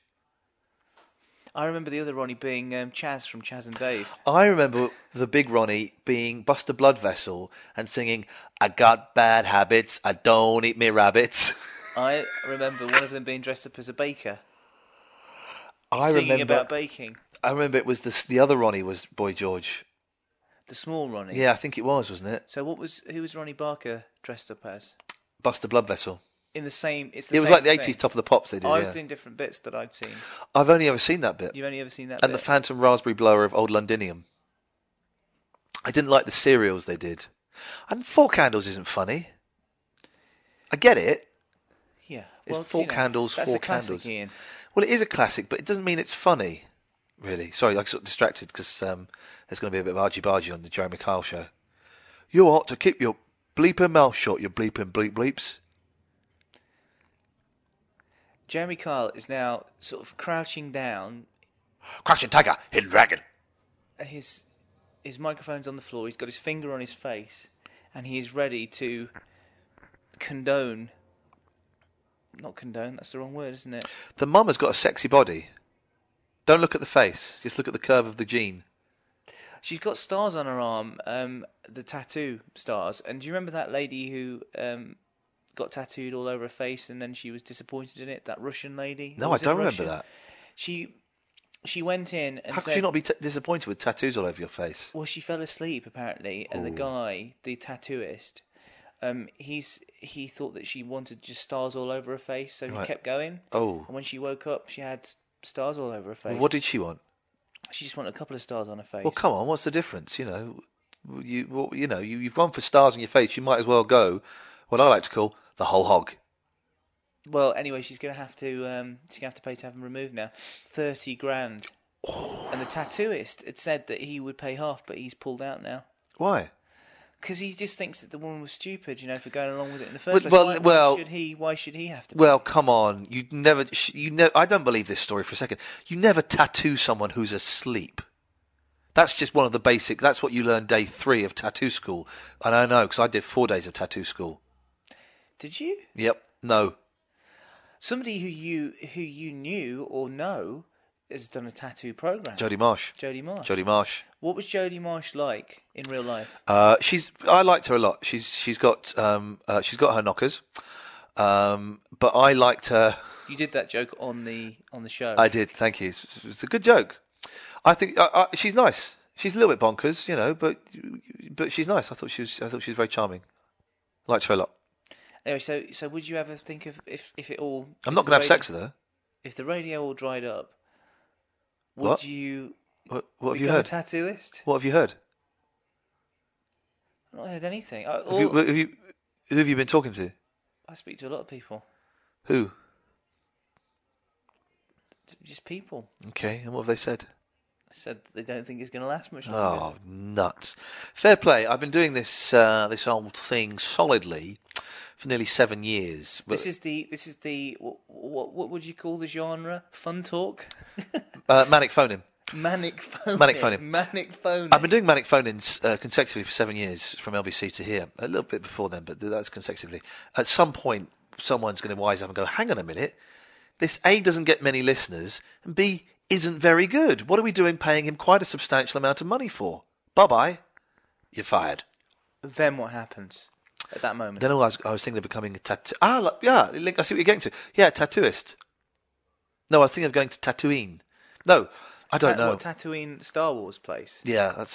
I remember the other Ronnie being Chaz from Chaz and Dave. I remember the big Ronnie being Buster Bloodvessel and singing, "I got bad habits, I don't eat me rabbits." I remember one of them being dressed up as a baker. Singing remember about baking. I remember it was the other Ronnie was Boy George. The small Ronnie? Yeah, I think it was, wasn't it? So who was Ronnie Barker dressed up as? Buster Bloodvessel. In the same... It was like the 80s Top of the Pops they did, I was doing different bits that I'd seen. I've only ever seen that bit. You've only ever seen that and bit? The Phantom Raspberry Blower of Old Londinium. I didn't like the serials they did. And Four Candles isn't funny. I get it. Yeah. It's Well, Four Candles, that's Four a classic, Candles. Ian. Well, it is a classic, but it doesn't mean it's funny, really. Sorry, I got sort of distracted because there's going to be a bit of argy-bargy on the Jeremy Kyle show. You ought to keep your bleeping mouth shut, you bleeping bleep bleeps. Jeremy Kyle is now sort of crouching down. Crouching tiger, hidden dragon. His microphone's on the floor. He's got his finger on his face, and he is ready to condone. Not condone. That's the wrong word, isn't it? The mum has got a sexy body. Don't look at the face. Just look at the curve of the gene. She's got stars on her arm, the tattoo stars. And do you remember that lady who got tattooed all over her face and then she was disappointed in it? That Russian lady? No, I don't remember that. She went in and How said... could you not be disappointed with tattoos all over your face? Well, she fell asleep, apparently, and the guy, the tattooist, he thought that she wanted just stars all over her face, so he kept going. Oh. And when she woke up, she had stars all over her face. Well, what did she want? She just wanted a couple of stars on her face. Well, come on, what's the difference? You've gone for stars on your face. You might as well go what I like to call the whole hog. Well, anyway, she's going to have to pay to have them removed now, $30,000. Oh. And the tattooist had said that he would pay half, but he's pulled out now. Why? Because he just thinks that the woman was stupid, for going along with it in the first place. Why should he have to? Well, come on, you never. I don't believe this story for a second. You never tattoo someone who's asleep. That's just one of the basic. That's what you learn day 3 of tattoo school, and I know because I did 4 days of tattoo school. Did you? Yep. No. Somebody who you knew or know has done a tattoo program. Jodie Marsh. Jodie Marsh. Jodie Marsh. What was Jodie Marsh like in real life? I liked her a lot. She's got her knockers, but I liked her. You did that joke on the show. I did. Thank you. It's a good joke. I think she's nice. She's a little bit bonkers, but she's nice. I thought she was very charming. Liked her a lot. Anyway, so would you ever think of if it all? I'm not going to have sex with her. If the radio all dried up, would what? you? What have you become heard? A tattooist? What have you heard? I've not heard anything. Who have you been talking to? I speak to a lot of people. Who? Just people. Okay, and what have they said? Said they don't think it's going to last much longer. longer. Oh, nuts! Fair play. I've been doing this old thing solidly for nearly 7 years. This is the what would you call the genre? Fun talk. Manic phone-in. Manic phone-in. Manic phone-in. Manic phone-in. I've been doing manic phone-ins consecutively for 7 years, from LBC to here. A little bit before then, but that's consecutively. At some point, someone's going to wise up and go, "Hang on a minute. This A doesn't get many listeners, and B isn't very good. What are we doing paying him quite a substantial amount of money for? Bye-bye. You're fired." Then what happens at that moment? Then I was thinking of becoming a tattoo... yeah, I see what you're getting to. Yeah, tattooist. No, I was thinking of going to Tatooine. No, I don't know. What, Tatooine Star Wars place? Yeah, that's...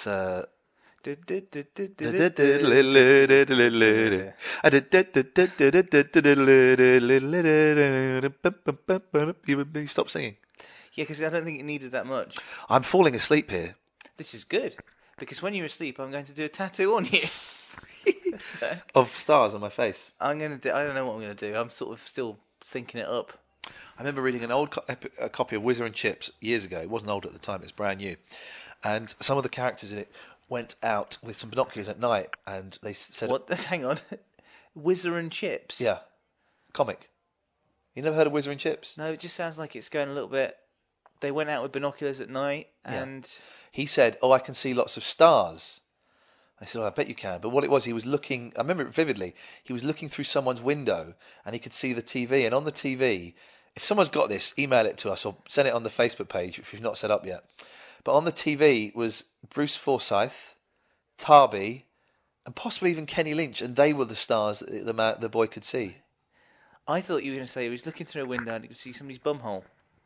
You stop singing. Yeah, because I don't think it needed that much. I'm falling asleep here. This is good, because when you're asleep, I'm going to do a tattoo on you. Of stars on my face. I don't know what I'm going to do. I'm sort of still thinking it up. I remember reading an old copy of Whizzer and Chips years ago. It wasn't old at the time, it's brand new. And some of the characters in it went out with some binoculars at night, and they said... What? Hang on. Whizzer and Chips? Yeah. Comic. You never heard of Whizzer and Chips? No, it just sounds like it's going a little bit... They went out with binoculars at night, and... Yeah. He said, I can see lots of stars. I said, I bet you can. But what it was, he was looking... I remember it vividly. He was looking through someone's window, and he could see the TV. And on the TV... If someone's got this, email it to us, or send it on the Facebook page, if you've not set up yet. But on the TV was Bruce Forsyth, Tarby, and possibly even Kenny Lynch, and they were the stars that the boy could see. I thought you were going to say he was looking through a window and he could see somebody's bumhole.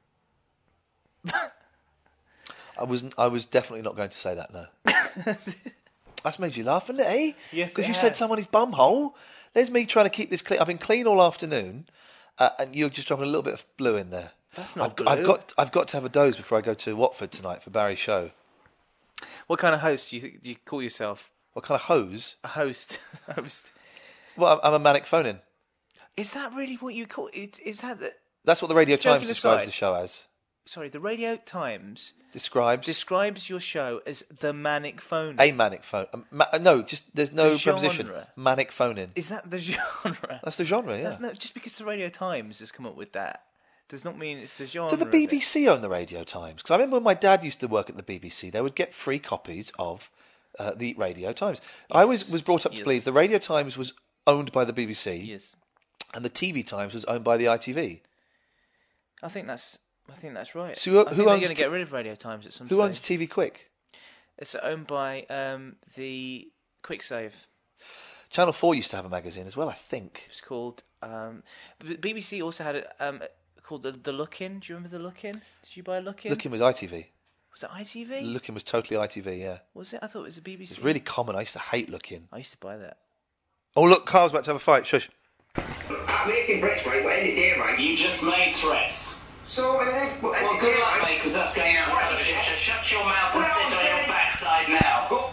I was definitely not going to say that, no. That's made you laugh, hasn't it, eh? Yes, because you said somebody's bumhole. There's me trying to keep this clean. I've been clean all afternoon, and you're just dropping a little bit of blue in there. That's not I've got to have a doze before I go to Watford tonight for Barry's show. What kind of host do you call yourself? What kind of hose? A host. Host. Well, I'm a manic phone-in. Is that really what you call it? Is that the... That's what the Radio Joking Times describes aside. the show as. Sorry, the Radio Times describes your show as the manic phone. A manic phone. No, just there's no The preposition. genre. Manic phone-in. Is that the genre? That's the genre, yeah. That's not, just because the Radio Times has come up with that does not mean it's the genre. Do the of it. BBC own the Radio Times? Because I remember when my dad used to work at the BBC, they would get free copies of the Radio Times. I was brought up to believe the Radio Times was owned by the BBC. Yes. And the TV Times was owned by the ITV. I think that's right. So I think they're going to get rid of Radio Times at some stage. Who owns TV Quick? It's owned by the QuickSave. Channel 4 used to have a magazine as well, I think. It's called... the BBC also had it called The Look-In. Do you remember The Look-In? Did you buy a Look-In? Look-In was ITV. Was it ITV? Look-In was totally ITV, yeah. Was it? I thought it was the BBC. It's really common. I used to hate Look-In. I used to buy that. Oh, look, Carl's about to have a fight. Shush. I'm making threats, right? What end of day, right? You just made threats. So, well, good luck, mate, because that's going out. Shut your mouth and sit on your backside now.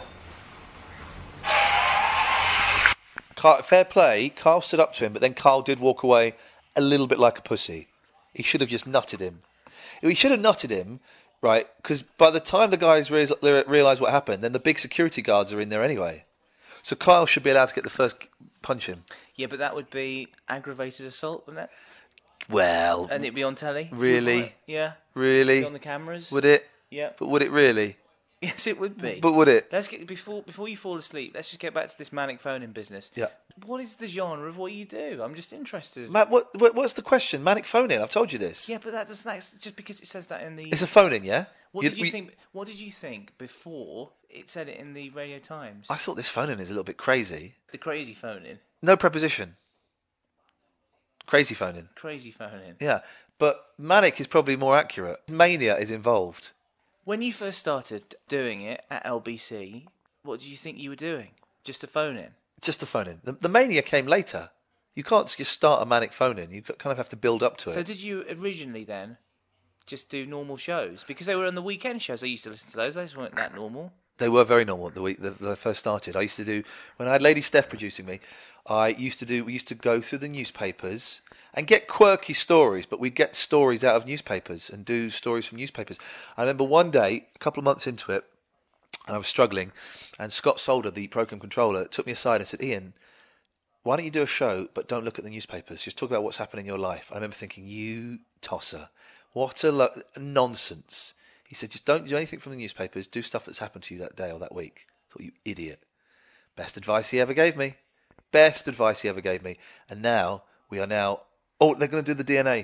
Fair play. Carl stood up to him, but then Carl did walk away a little bit like a pussy. He should have just nutted him. He should have nutted him, right? Because by the time the guys realise what happened, then the big security guards are in there anyway. So Kyle should be allowed to get the first punch in. Yeah, but that would be aggravated assault, wouldn't it? Well... And it'd be on telly? Really? Yeah. Really? Be on the cameras? Would it? Yeah. But would it really? Yes, it would be. But would it? Let's get before you fall asleep. Let's just get back to this manic phone-in business. Yeah. What is the genre of what you do? I'm just interested. Matt, what's the question? Manic phone-in. I've told you this. Yeah, but that's just because it says that in the. It's a phone-in, yeah. What did you think? What did you think before it said it in the Radio Times? I thought this phone-in is a little bit crazy. The crazy phone-in. No preposition. Crazy phone-in. Crazy phone-in. Yeah, but manic is probably more accurate. Mania is involved. When you first started doing it at LBC, what did you think you were doing? Just a phone-in? Just a phone-in. The mania came later. You can't just start a manic phone-in. You kind of have to build up to it. So did you originally then just do normal shows? Because they were on the weekend shows. I used to listen to those. Those weren't that normal. They were very normal the week that I first started. I used to do, when I had Lady Steph producing me, we used to go through the newspapers and get quirky stories, but we'd get stories out of newspapers and do stories from newspapers. I remember one day, a couple of months into it, and I was struggling, and Scott Solder, the program controller, took me aside and said, Ian, why don't you do a show, but don't look at the newspapers, just talk about what's happening in your life. I remember thinking, you tosser, what a nonsense. He said, just don't do anything from the newspapers, do stuff that's happened to you that day or that week. I thought, you idiot. Best advice he ever gave me. Best advice he ever gave me. And now, we are now... Oh, they're going to do the DNA.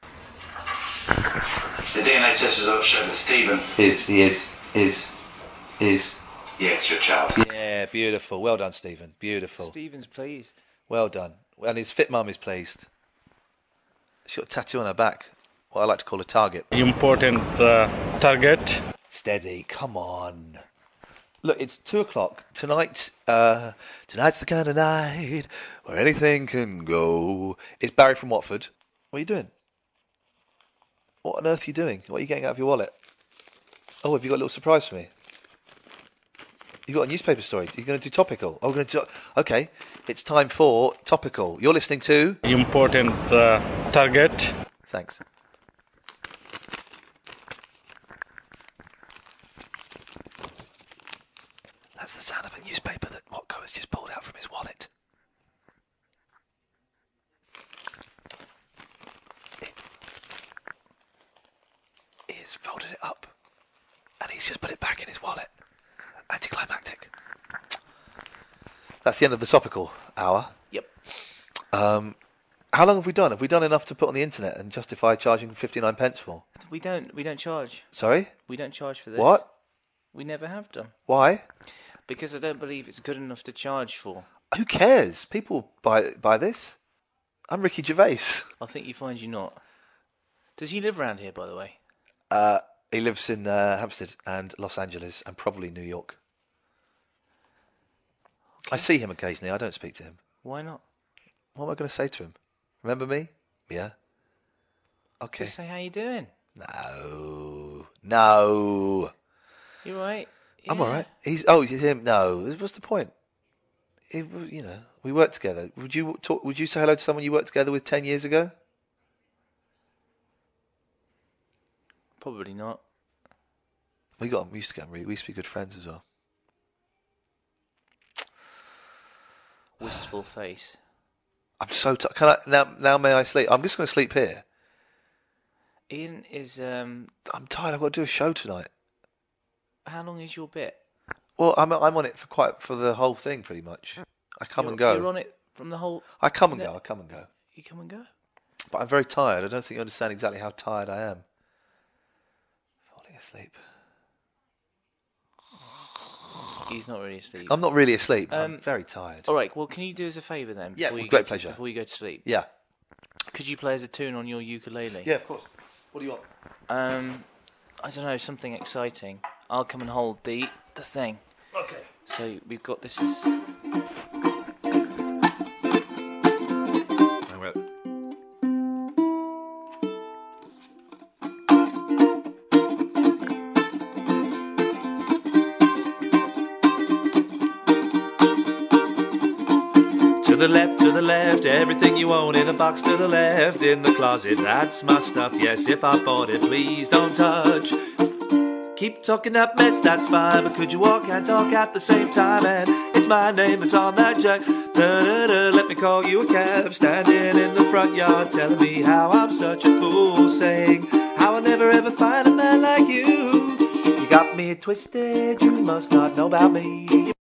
The DNA test results show that Stephen is. Yeah, it's your child. Yeah, beautiful. Well done, Stephen. Beautiful. Stephen's pleased. Well done. And his fit mum is pleased. She's got a tattoo on her back. What I like to call a target. Important target. Steady, come on. Look, it's 2:00 tonight. Tonight's the kind of night where anything can go. It's Barry from Watford. What are you doing? What on earth are you doing? What are you getting out of your wallet? Oh, have you got a little surprise for me? You got a newspaper story. You're going to do topical. Oh, we're going to do. Okay, it's time for topical. You're listening to Important target. Thanks. That's the sound of a newspaper that Watco has just pulled out from his wallet. He has folded it up and he's just put it back in his wallet. Anticlimactic. That's the end of the topical hour. Yep. How long have we done? Have we done enough to put on the internet and justify charging 59 pence for? We don't charge. Sorry? We don't charge for this. What? We never have done. Why? Because I don't believe it's good enough to charge for. Who cares? People buy this. I'm Ricky Gervais. I think you find you're not. Does he live around here, by the way? He lives in Hampstead and Los Angeles and probably New York. Okay. I see him occasionally. I don't speak to him. Why not? What am I going to say to him? Remember me? Yeah. Okay. Just say how you doing. No. You're right. I'm all right. He's him. No, what's the point? We work together. Would you say hello to someone you worked together with 10 years ago? Probably not. We used to be good friends as well. Wistful face. I'm so tired. Can I now? May I sleep? I'm just going to sleep here. Ian is. I'm tired. I've got to do a show tonight. How long is your bit? Well, I'm on it for the whole thing, pretty much. I come and go. You're on it from the whole. I come and go. You come and go. But I'm very tired. I don't think you understand exactly how tired I am. Falling asleep. He's not really asleep. I'm not really asleep. I'm very tired. All right. Well, can you do us a favour then? Yeah, with great pleasure. Before you go to sleep. Yeah. Could you play us a tune on your ukulele? Yeah, of course. What do you want? I don't know, something exciting. I'll come and hold the thing. Okay. So we've got this. To the left, everything you own in a box to the left, in the closet, that's my stuff, yes, if I bought it, please don't touch. Keep talking that mess, that's fine, but could you walk and talk at the same time, and it's my name that's on that jug, da-da-da, let me call you a cab, standing in the front yard, telling me how I'm such a fool, saying how I'll never ever find a man like you. You got me twisted, you must not know about me.